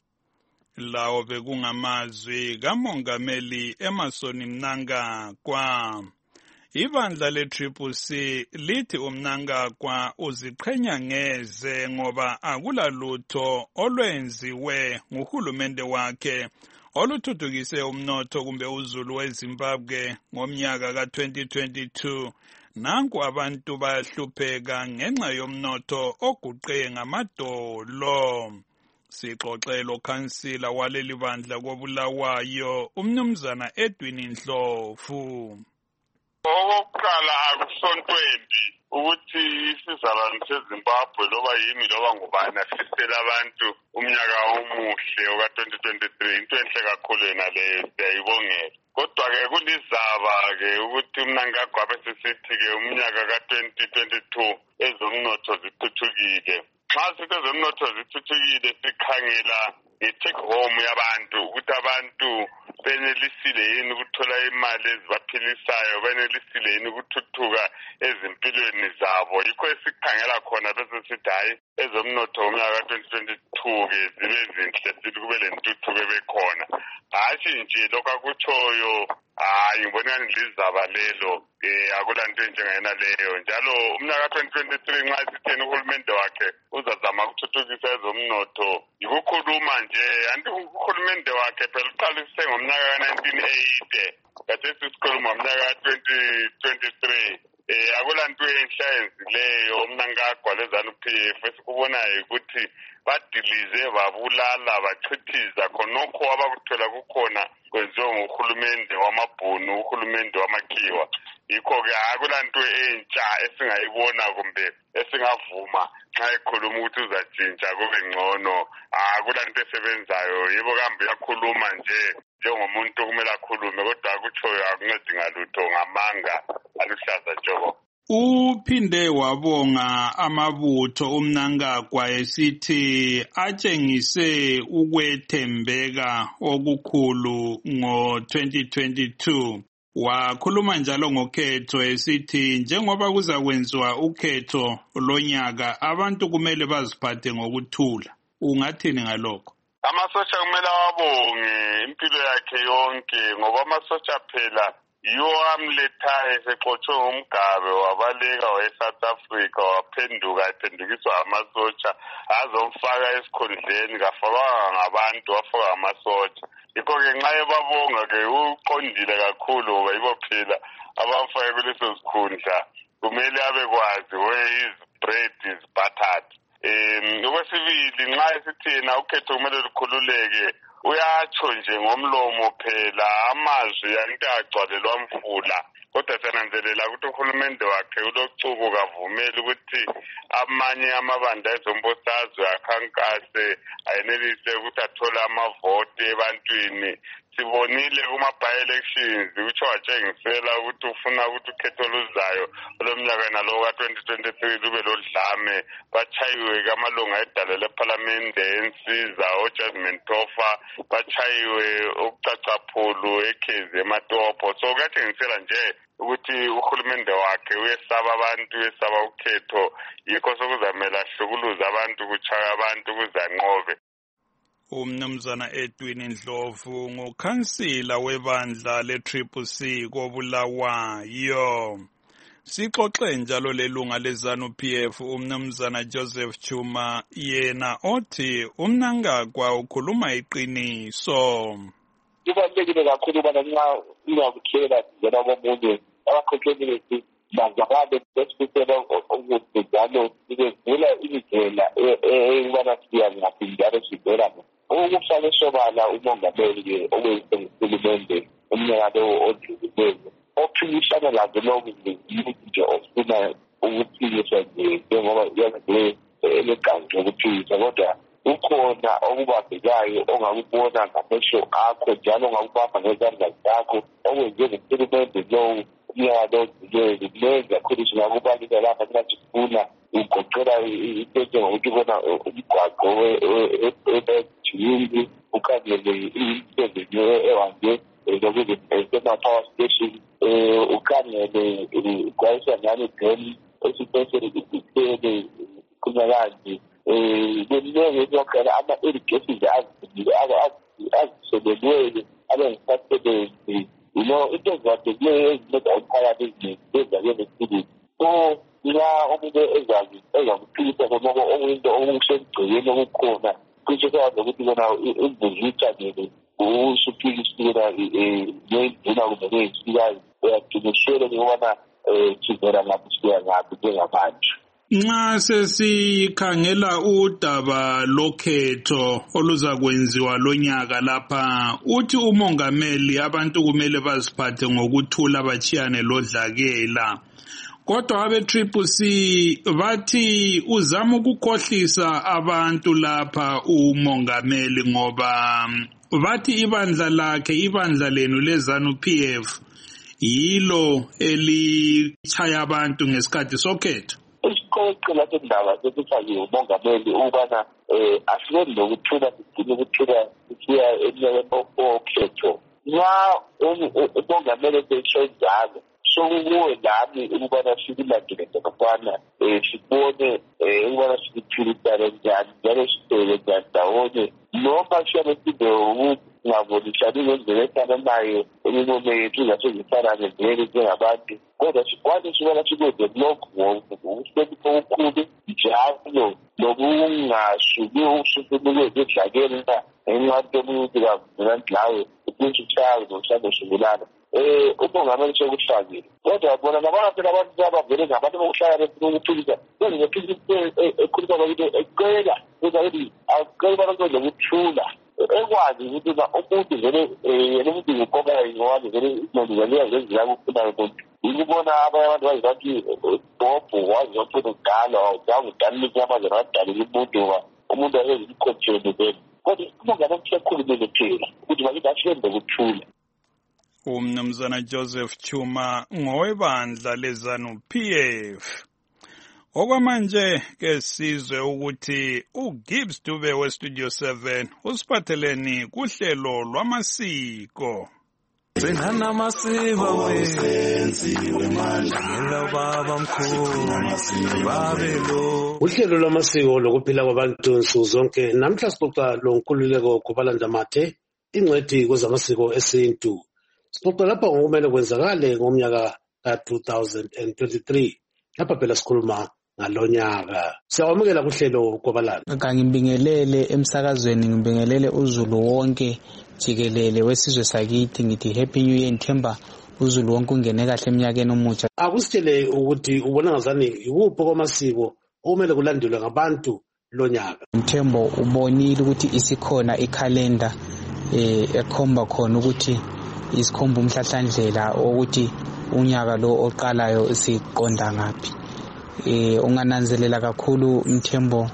Lawo bekungamazwi kaMongameli Emmerson Mnangagwa. Ibandla le-Triple C lithi uMnangagwa uziqhenya ngeze ngoba akulalutho olwenziwe nguhulumende wakhe oluthuthukise umnotho kumbe uZulu weZimbabwe ngomnyaka ka twenty twenty-two. Nanku abantu bayahlupheka ngenxa yomnotho oguqe ngamadolo. Sixoxela ukhansila waleli bandla koBulawayo uMnumzana Edwin Ndlovu. Okokuqala akusontweni ukuthi isizalwane seZimbabwe loba yimi loba ngubani asisele abantu umnyaka omuhle oka twenty twenty-three into enhle kakhulu yena leyo siyayibongela. Kodwa-ke kulizaba-ke ukuthi uMnangagwa besesithi-ke umnyaka ka twenty twenty-two ezomnotho zithuthukile. Xa sithi ezomnotho zithuthukile sikhangela i-take home yabantu ukuthi abantu benelisile yini ukuthola imali ezibaphilisayo, benelisile yini ukuthuthuka ezimpilweni zabo. Yikho esikhangela khona bese sithi hayi ezomnotho umnyaka twenty twenty-two-ke zibe zinhle sithi kube lentuthuko ebekhona. Hatshi nje lokho akutshoyo hayi ngibona ngani lizaba lelo eh akulanto enjengayena leyo. Njalo umnyaka twenty twenty-three nxa sitheni uhulumende wakhe uzazama ukuthuthukisa ezomnotho yikukhuluma nje. Anti uhulumende wakhe phela uqalise ngomnyaka ka nineteen eighty kade sisikhuluma ngomnyaka ka twenty twenty-three. Eh akulanto enhlanzileyo uMnangagwa lezanu P F esikubonayo ukuthi badilize babulala bachithiza khonokho abakuthola kukhona kwenziwa nguhulumende wamabhunu uhulumende wamakhiwa. Yikho-ke akulanto entsha esingayibona kumbe esingavuma xa ekhuluma ukuthi uzatshintsha kube ngcono. Akulanto esebenzayo yebo kambe uyakhuluma nje njengomuntu kumele akhulume kodwa akutshoyo akuncedi ngalutho ngamanga aluhlaza tshoko. Uphinde wabonga amabutho uMnangagwa esithi atshengise ukwethembeka okukhulu ngo twenty twenty-two. Wakhuluma njalo ngokhetho esithi njengoba kuzakwenziwa ukhetho lonyaka abantu kumele baziphathe ngokuthula. Ungathini ngalokho? Amasosha kumele awabonge impilo yakhe yonke ngoba amasosha phela yiwo amlethayo esexotshwe ngumgabe wabaleka waye-South Africa waphenduka ephendukiswa amasotsha azomfaka esikhundleni kafakwanga ngabantu wafaka amasotsha. Yikho-ke nxa ebabonga-ke uqondile kakhulu ngoba yibo phela abamfake kuleso sikhundla kumele abekwazi where his bread is buttered. Um okwesibili nxa esithi yena ukhetho kumele lukhululeke uyatsho nje ngomlomo phela amazwi into agcwalelwa mfula. Kodwa sananzelela ukuthi uhulumende wakhe ulochuku kavumeli ukuthi amanye amabandla ezombusazwe akhankase ayenelise ukuthi athole amavote ebantwini. Sibonile kuma-by-elections utsho watshengisela ukuthi ufuna ukuthi ukhetho luzayo olomnyaka nalowo ka-twenty twenty-three lube lodlame. Batshayiwe-ke amalunga edala lephalamende ensiza oJasmine Tofa, batshayiwe ukucacaphulu ekhezi ematopo. So kuyatshengisela nje ukuthi uhulumende wakhe uyesaba abantu uyesaba ukhetho, yikho sokuzamela hlukuluza abantu kutshaya abantu kuzanqobe. Umnumzana Edwin Ndlovu ngukhansila webandla le-Triple C koBulawayo. Sixoxe njalo lelunga leZANU-P F umnumzana Joseph Chuma yena othi uMnangagwa ukhuluma iqiniso. Kubalulekile kakhulu ubana nxa ungakuhlela njena komunye abakhokheli bethu bazakale besifisela ukuthi njalo sivula indlela eyibana siyangaphi njalo sivela ukufaka esobala umongameli okuyihulumende umnyaka lo odlulileyo ophikisana lazo lonke nje ofuna ukuphikisa nje njengoba yaze elegangi lokuphikisa, kodwa ukhona okubambekayo ongakubona ngamehlo akho njalo ongakubamba ngezandla zakho okwenze nguhulumende lowo umnyaka lo odlulileyo. Kulenza kakhulu singakubalisa lapha nxa sifuna ugoqela into ngokuthi ubona umgwaqo wejiyindi ukhangele imisebenzi ehambe ema-power station, ukhangele kwayisa ngani dam esipesele iphele kunyakanje. Beninenge yokhana ama-irrigations aziselelweyo abengisasebenzi, you know, into ezibadekileyo ezinceda umphakathi eziningi ezakeni esipilini. So nxa umuntu ezazi ezakuphikisa konoko okuyinto okusemgcekeni okukhona kusho kwazi ukuthi bona imvuzo itshanele usuphikisela neyinduna kumbe neyisikazi uyaqinisele ukubana sivela ngaphi siya ngaphi njengabantu. Nxa sesikhangela udaba lokhetho oluzakwenziwa lonyaka lapha, uthi umongameli abantu kumele baziphathe ngokuthula bachiyane lodlakela. Kodwa abe-Triple C bathi uzama ukukhohlisa abantu lapha umongameli ngoba bathi ibandla lakhe, ibandla lenu leZANU-P F yilo elichaya abantu ngesikhathi sokhetho. Isiqoqela sendaba sesifakiwe umongameli ukubana asibe nokuthula sigcine ukuthula sisiya emnyakeni okhetho. Nxa umongameli esetsho njalo sokukuwe lami ukubana sikulandele ngokufana sibone ukubana sikuphilisane njani njalo sibheke njani ndawonye, noma siyabe singabonisani ngendlela efananayo imibono yethu zasezifanayo vele njengabantu, kodwa sikwazi ukubana sikwenze lokhu ngokuhlonipha okukhulu njalo nokungasuki ususulukeze edlakela enqathi yomuntu kavumelani lawe ukuthi uchawe nokuhlande usungulana. Umongameli sokufakile, kodwa bona nabona phela abantu abavele ngabantu bokuhlala befuna ukuphikisa ngephikisa ekhuluma kwakithi ecela ukuthi acela abantu lokuthula ekwazi ukuthi umuntu vele yena umuntu ngukokayo ngoba vele izinto zenzeka kufunayo umuntu. Yikubona abanye abantu bazibathi bobho wazi ukuthi udala awudanga udalile amazwe adalile umuntu ngoba umuntu ayezikhontrole vele, kodwa umongameli sekhulumile phela ukuthi bakithi asifende ukuthula. Umnumzana Joseph Chuma ngowebandla leZANU-P F. Okwamanje ke sizwe ukuthi uGibbs Dube weStudio seven usiphatheleni kuhlelo lwamasiko. Senhana masiva wenziwe manje baba mkhulu babelo. Uhlelo lwamasiko lokuphila kwabantu nsuku zonke namhla sixoxa lo nkululeko kubalanda mathe ingcwethi kwezamasiko esintu. Sixoxa lapha ngokumele kwenzakale ngomnyaka ka-two thousand twenty-three. Lapha phela sikhuluma ngalonyaka. Siyawamukela kuhlelo Gwabalanda. Ngibingelele emsakazweni, ngibingelele uzulu wonke jikelele wesizwe sakithi, ngithi happy new year. Ngithemba uzulu wonke ungene kahle eminyakeni omutsha. Akusitshele ukuthi ubona ngazani ikuphi kwamasiko okumele kulandelwe ngabantu lonyaka. Mthembo ubonile ukuthi isikhona ikhalenda eh ekhomba khona ukuthi isikhomba umhlahlandlela ukuthi unyaka lo oqalayo siqonda ngapi. Eh ungananzelela kakhulu Mthembo,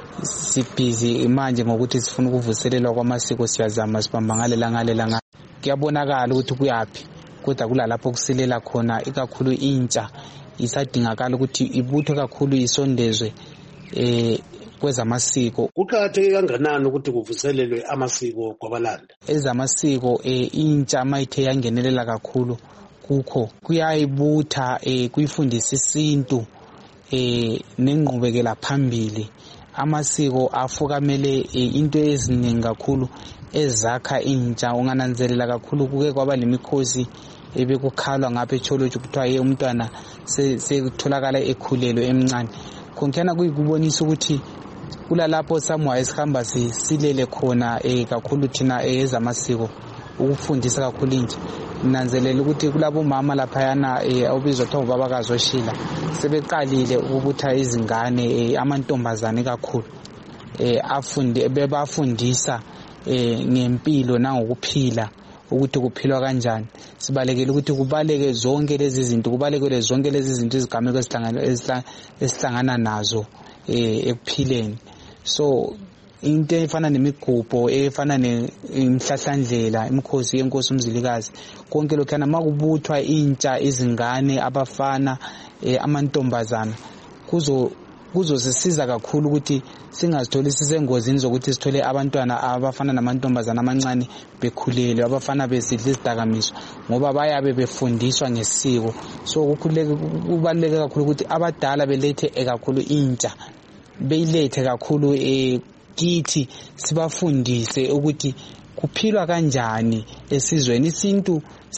sibhizi manje ngokuthi sifuna ukuvuselelwa kwamasiko, siyazama sibamba ngalela ngalela ngale. Kuyabonakala ukuthi kuyapi, kodwa kula lapho kusilela khona ikakhulu intsha isadingakala ukuthi ibuthwe kakhulu isondezwe eh kwezamasiko. Kuqakatheke kanganani ukuthi kuvuselelwe amasiko Gwabalanda? Ezamasiko eh intsha mayithe yangenelela kakhulu kukho kuyayibutha eh kuyifundisa isintu eh nenqubekela phambili. Amasiko afukamele into eziningi kakhulu ezakha intsha. Ungananzelela kakhulu kuke kwaba lemikhosi ebekukhalwa ngapha echoloji kuthiwa ye umntwana sekutholakala ekhulelwe emncane. Konkhana kuyikubonisa ukuthi kulalapho samwa esihamba silele khona eh kakhulu thina ezamasiko ukufundisa kakhulu intsha. Nanzelela ukuthi kulabo mama lapha yana obizwa kuthiwa ubabakazi oshila sebeqalile ukubutha izingane amantombazane kakhulu eh afunde bebafundisa eh ngempilo nangokuphila ukuthi kuphilwa kanjani. Sibalekele ukuthi kubaleke zonke lezi zinto, kubalekele zonke lezi zinto izigameko esihlangana esihlangana nazo eh ekuphileni. So into efana nemigubho efana nemhlahlandlela, imikhosi yenkosi umzilikazi, konke lokho yana makubuthwa intsha, izingane, abafana, amantombazana, kuzo kuzosisiza kakhulu ukuthi singazitholi sisengozini zokuthi sithole abantwana abafana namantombazana amancane bekhulelwe, abafana besidla izidakamizwa ngoba bayabe befundiswa ngesiko. So kukhuleke kubaluleke kakhulu ukuthi abadala belethe kakhulu intsha, beyilethe kakhulu eh kithi sibafundise ukuthi kuphilwa kanjani esizweni. Isintu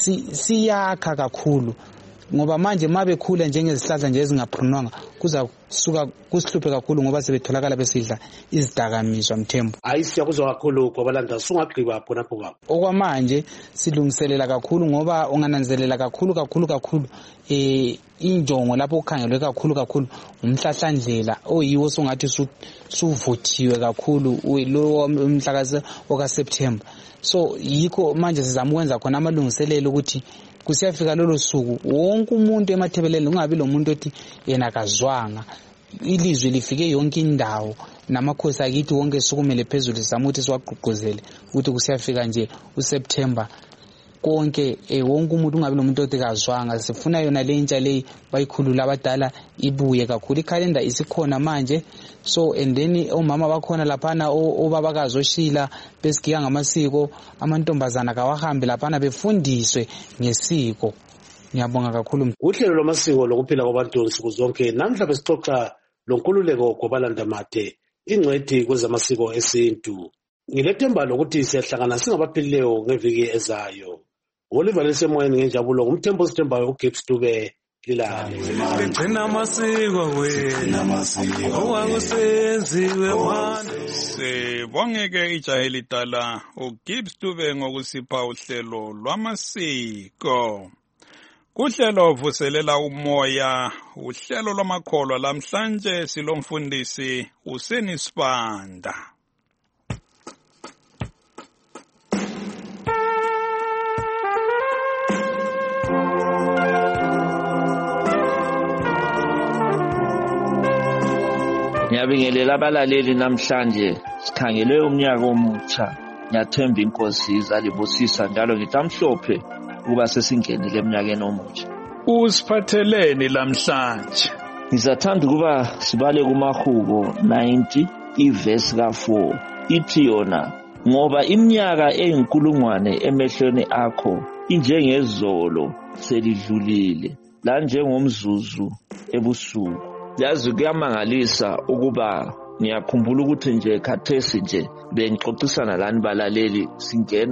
siyakha kakhulu ngoba manje mabekhula njengezihlahla nje ezingaphunwanga kuza kusuka kusihluphe kakhulu ngoba sebetholakala besidla izidakamizwa. Mthembo hayi siyakuzwa kakhulu Gwabalanda, sungagqiba khona pho baba. Okwamanje silungiselela kakhulu ngoba ungananzelela kakhulu kakhulu kakhulu eh injongo lapho ukhangelwe kakhulu kakhulu umhlahlandlela oyiwo songathi suvuthiwe kakhulu lo umhlaka oka September. So yikho manje sizama ukwenza khona amalungiselelo ukuthi kusiyafika lolo suku wonke umuntu emathebeleni, ungabi lo muntu othi yena kazwanga. Ilizwe lifike yonke indawo namakhosi akithi wonke sukumele phezulu sizama ukuthi siwagqugquzele ukuthi kusiyafika nje uSeptember konke eh wonke umuntu ungabi nomuntu othi kazwanga. Sifuna yona le intsha le bayikhulula abadala ibuye kakhulu. Ikhalenda isikhona manje, so and then omama bakhona laphana obabakazi oshila besigiya ngamasiko, amantombazana kawahambe laphana befundiswe ngesiko. Ngiyabonga kakhulu. Uhlelo lwamasiko lokuphila kwabantu nsuku zonke namhla besixoxa lonkululeko Gwabalanda Mathe, ingcwethi kwezamasiko esintu. Ngilethemba lokuthi siyahlangana singabaphilileyo ngeviki ezayo. Oliver lesemoyeni ngenjabulo ngumthembo sithembayo uGibbs Dube lilale. Sigcina amasiko wena owakusenziwe manje. Sibongeke ijaheli dala uGibbs Dube ngokusipha uhlelo lwamasiko. Kuhlelo vuselela umoya, uhlelo lwamakholwa lamhlanje silomfundisi uSenisibanda. Ngiyabingelela abalaleli namhlanje sikhangele umnyaka omutsha. Ngiyathemba inkosi izalibusisa njalo ngithi amhlophe ukuba sesingenile eminyakeni omutsha. Usiphatheleni lamhlanje? Ngizathanda ukuba sibale kumahubo ninety ivesi ka four. Ithi yona, ngoba iminyaka eyinkulungwane emehlweni akho injengezolo selidlulile la njengomzuzu ebusuku. Yazi kuyamangalisa ukuba ngiyakhumbula ukuthi nje khathesi nje bengixoxisana lani balaleli singena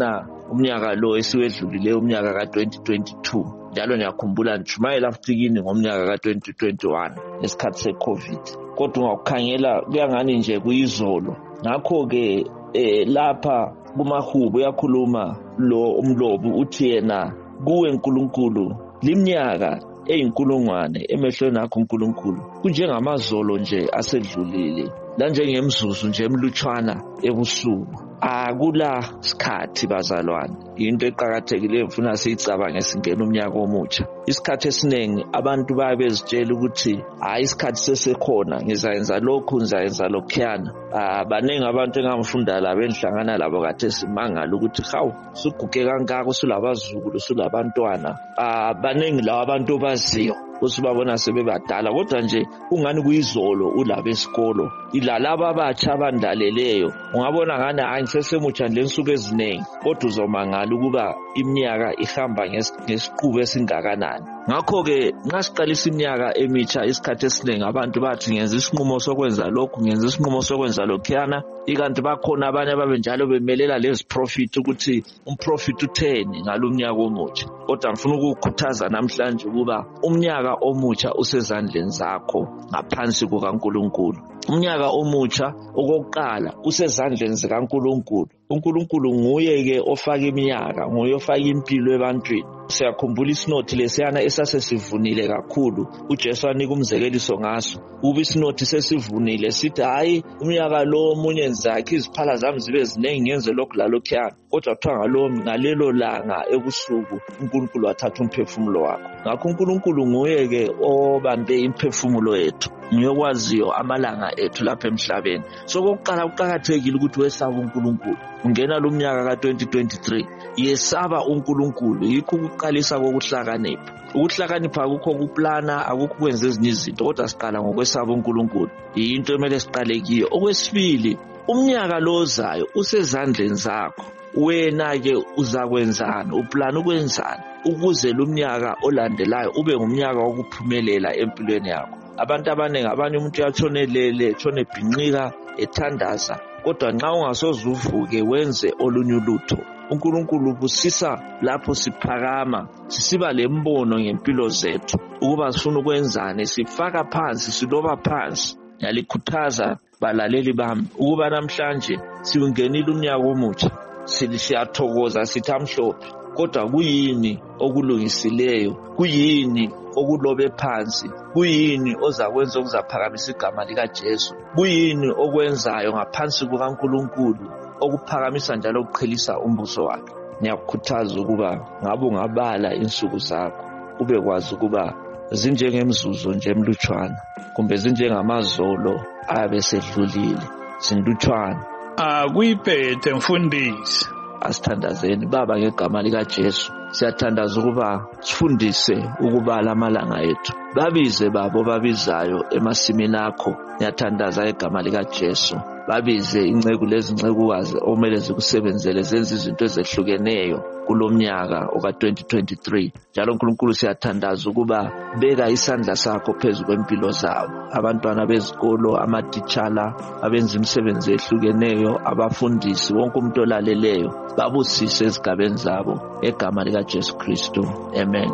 umnyaka lo esiwedlulileyo umnyaka ka twenty twenty-two njalo ngiyakhumbula ngishumayela futhi kini ngomnyaka ka twenty twenty-one ngesikhathi se-COVID kodwa ungakukhangela kuyangani nje kuyizolo. Ngakho-ke eh, lapha kumahubo uyakhuluma lo umlobi uthi yena kuwe nkulunkulu limnyaka eyinkulungwane emehlweni akho uNkulunkulu kunjengamazolo nje asedlulile la njengemzuzu nje emlutshwana ebusuku. Akula sikhathi bazalwane, into eqhakathekileyo mfuna siyicabange singena umnyaka omutsha. Isikhathi esiningi abantu bayabezitshela ukuthi hayi isikhathi sesekhona ngizayenza lokhu ngizayenza lokhuyana. Ah baningi abantu engamfunda labo enhlangana labo kade simangala ukuthi hawu suguge kangaka usulabazukulu usulabantwana. Ah baningi lawo abantu baziyo usibabona sebebadala kodwa nje ungani kuyizolo ulaba esikolo ilalaba abatsha abandaleleyo ungabona ngani angisesemutsha lensuku eziningi kodwa uzomangala ukuba iminyaka ihamba ngesiqubu esingakanani. Ngakho-ke nxa siqalisa iminyaka emitsha isikhathi esiningi abantu bathi ngenza isinqumo sokwenza lokhu ngenza isinqumo sokwenza lokhuyana, ikanti bakhona abanye ababe njalo bemelela lezi profit ukuthi umprofit utheni ngalo umnyaka omutsha. Kodwa ngifuna ukukhuthaza namhlanje ukuba umnyaka omutsha usezandleni zakho ngaphansi kukaNkulunkulu. Umnyaka omutsha okokuqala usezandleni zikaNkulunkulu. uNkulunkulu nguye-ke ofaka iminyaka, nguye ofaka impilo ebantwini. Siyakhumbula isinothi lesiyana esasesivunile kakhulu uJesu anika umzekeliso ngaso. Ube isinothi sesivunile sithi hayi umnyaka lo omunye nzakhe iziphala zami zibe zinengi ngenze lokhu lalokhuyana. Kodwa kuthiwa ngalo ngalelo langa ebusuku uNkulunkulu wathatha umphefumulo wakho. Ngakho uNkulunkulu nguye-ke obambe imphefumulo yethu, ngiyokwaziyo amalanga ethu lapha emhlabeni. So kokuqala kuqakathekile ukuthi wesaba uNkulunkulu. Ungena lo mnyaka ka twenty twenty-three yesaba uNkulunkulu, yikho ukuqalisa kokuhlakanipha. Ukuhlakanipha akukho kuplana, akukho kwenza ezinye izinto, kodwa siqala ngokwesaba uNkulunkulu. Yinto emele siqale kiyo. Okwesibili, umnyaka lo ozayo usezandleni zakho. Wena-ke uzakwenzani, uplana ukwenzani ukuze lo mnyaka olandelayo ube ngumnyaka wokuphumelela empilweni yakho. Abantu abaningi abanye umuntu uyatshonelele, etshone ebhinqika, ethandaza, kodwa nxa ungasoze uvuke wenze olunye ulutho. uNkulunkulu ubusisa lapho siphakama, sisiba lembono ngempilo zethu ukuba sifuna ukwenzani, sifaka phansi, siloba phansi. Ngiyalikhuthaza balaleli bami ukuba namhlanje siwungenile umnyaka omutsha, siyathokoza sithi amhlophe, kodwa kuyini okulungisileyo, kuyini okulobe phansi, kuyini ozakwenza okuzaphakamisa igama likaJesu, kuyini okwenzayo ngaphansi kukaNkulunkulu okuphakamisa njalo ukuqhelisa umbuso wakhe. Ngiyakukhuthaza ukuba ngabe ungabala insuku zakho ube kwazi ukuba zinjengemzuzu nje emlutshwana kumbe zinjengamazolo abesedlulile, zinlutshwana. Akuyiphethe mfundisi. Asithandazeni Baba ngegama likaJesu. Siyathandaza ukuba sifundise ukubala amalanga ethu. Babize babo babizayo emasimini akho. Ngiyathandaza ngegama likaJesu. Babize inceku lezincekukazi omele zikusebenzele zenze izinto ezehlukeneyo kulomnyaka oka twenty twenty-three. Njalo uNkulunkulu siyathandaza ukuba beka isandla sakho phezu kwempilo zabo. Abantwana bezikolo, amatitshala, abenza imisebenzi ehlukeneyo, abafundisi, wonke umuntu olaleleyo, babusise ezigabeni zabo egama likaJesu Kristu. Amen.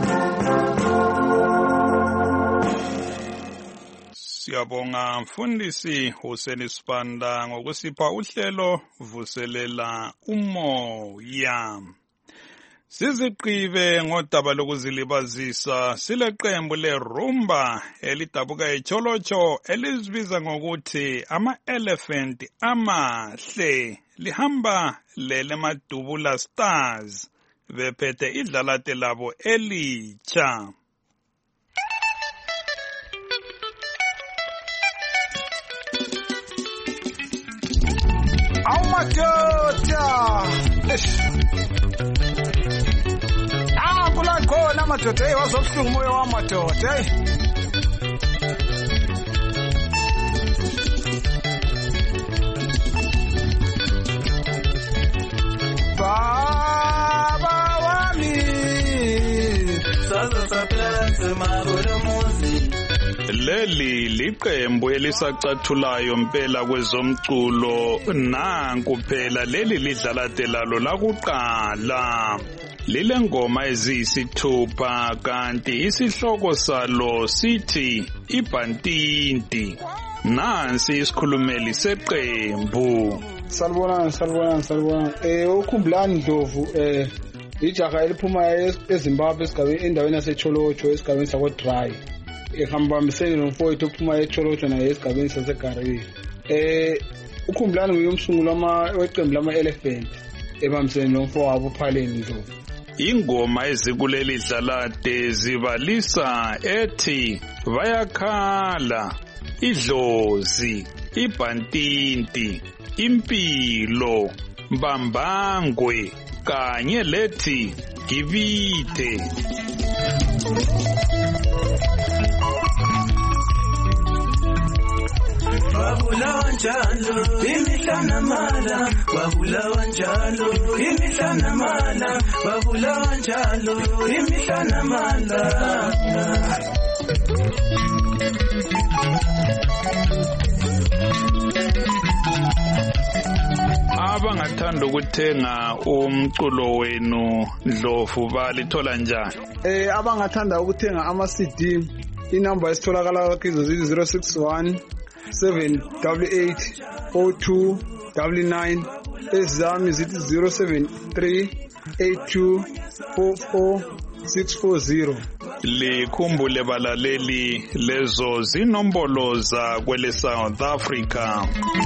Siyabonga mfundisi Hussein Sibanda ngokusipha uhlelo vuselela umoya. Siziqibe ngodaba lokuzilibazisa sileqembu leRumba elidabuka eCholocho elizibiza ngokuthi ama-elephant amahle, lihamba lele Madubula Stars bephethe idlalate labo elitsha. Amadoda nangu la khona amadoda hey wazobuhlungu umoya wamadoda hey baba wami saza saphansi mabona muzi leli liqembu elisacathulayo mpela kwezomculo. Nanku phela leli lidlala delalo lakuqala. Lile ngoma eziyisithupha kanti isihloko salo sithi iBhantinti. Nansi isikhulumeli seqembu. Salibonani, salibonani, salibonani. Eh uKhumbulani Ndlovu eh ijaha eliphuma eZimbabwe esigabeni endaweni yaseCholocho esigabeni sakwaDry. Ehambamisene nomfowethu ophuma eCholocho naye esigabeni saseGaree. Eh uKhumbulani nguyomsunguli weqembu lama-Elephant ebambisene nomfowabo uPhaleni Ndlovu. Ingoma ezikuleli dlalade zibalisa ethi bayakhala, idlozi, iBhantinti, impilo, mbambangwe kanye lethi gibite. Babulawa njalo imihla namala, babulawa njalo imihla namala, babulawa njalo imihla namala. Abangathanda ukuthenga umculo wenu Ndlovu balithola njani? Eh abangathanda ukuthenga ama-C D, inamba esitholakala kizo zithi zero six one seven eight eight zero two nine nine, ezami zithi zero seven three eight two four four six four zero. Likhumbule balaleli lezo zinombolo za kwele South Africa.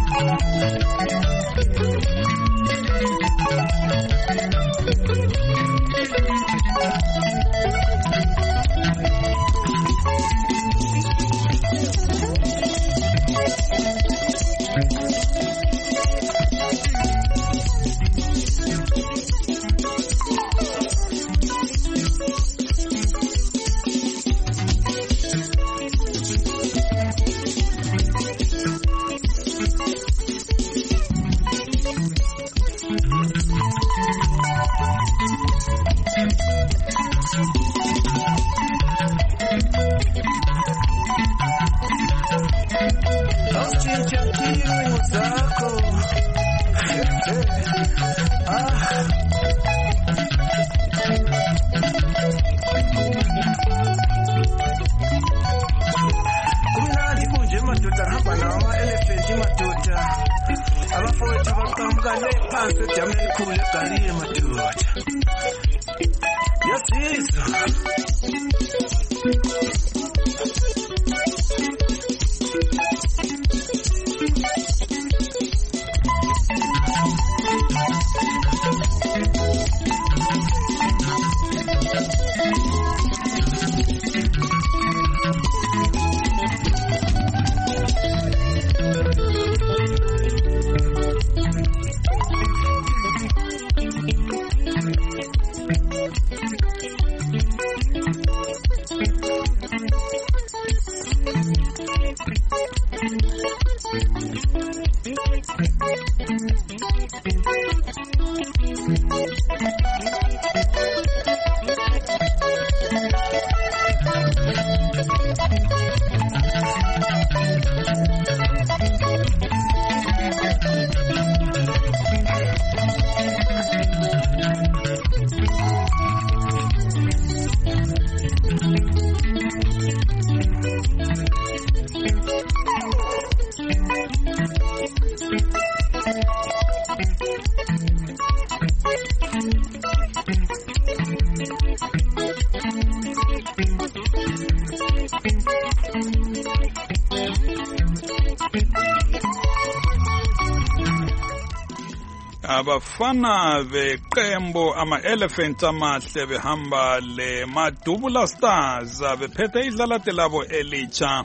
Abafana beqembu ama-Elephants amahle behamba le Madubula Stars bephethe idlalate labo elitsha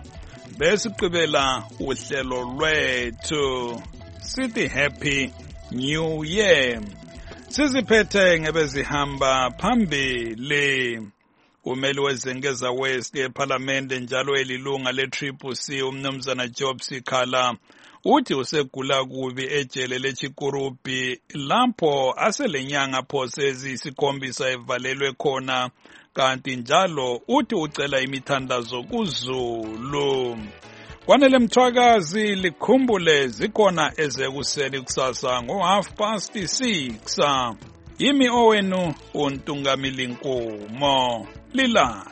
besiqibela uhlelo lwethu sithi Happy New Year. Siziphethe ngebezihamba phambili. Umeli wezengeza West eParliament njalo elilunga le-Triple C umnumzana Job Sikhala uthi usegula kubi ejele leChikurupi lapho aselenyanga phose ezisikhombisa evalelwe khona kanti njalo uthi ucela imithandazo kuZulu. Kwanele Mthwakazi likhumbule zikhona ezekuseni kusasa ngo half past six. Yimi owenu uNtungamili Nkumo. Lilale.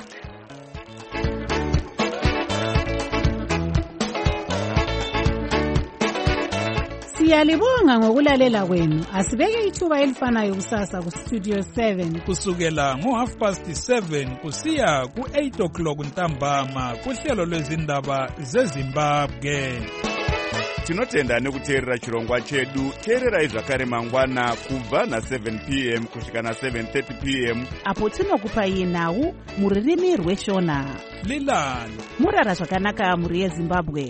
Siyalibonga ngokulalela kwenu. Asibeke ithuba elifanayo kusasa ku Studio seven kusukela ngo half past seven kusiya ku eight o'clock ntambama kuhlelo lwezindaba zeZimbabwe. Tinotenda nekuteerera chirongwa chedu. Teererai zvakare mangwana kubva na seven p m kusvika na seven thirty p m apo tinokupai nhau muririmi rweshona. Lilale. Murara zvakanaka muri yeZimbabwe.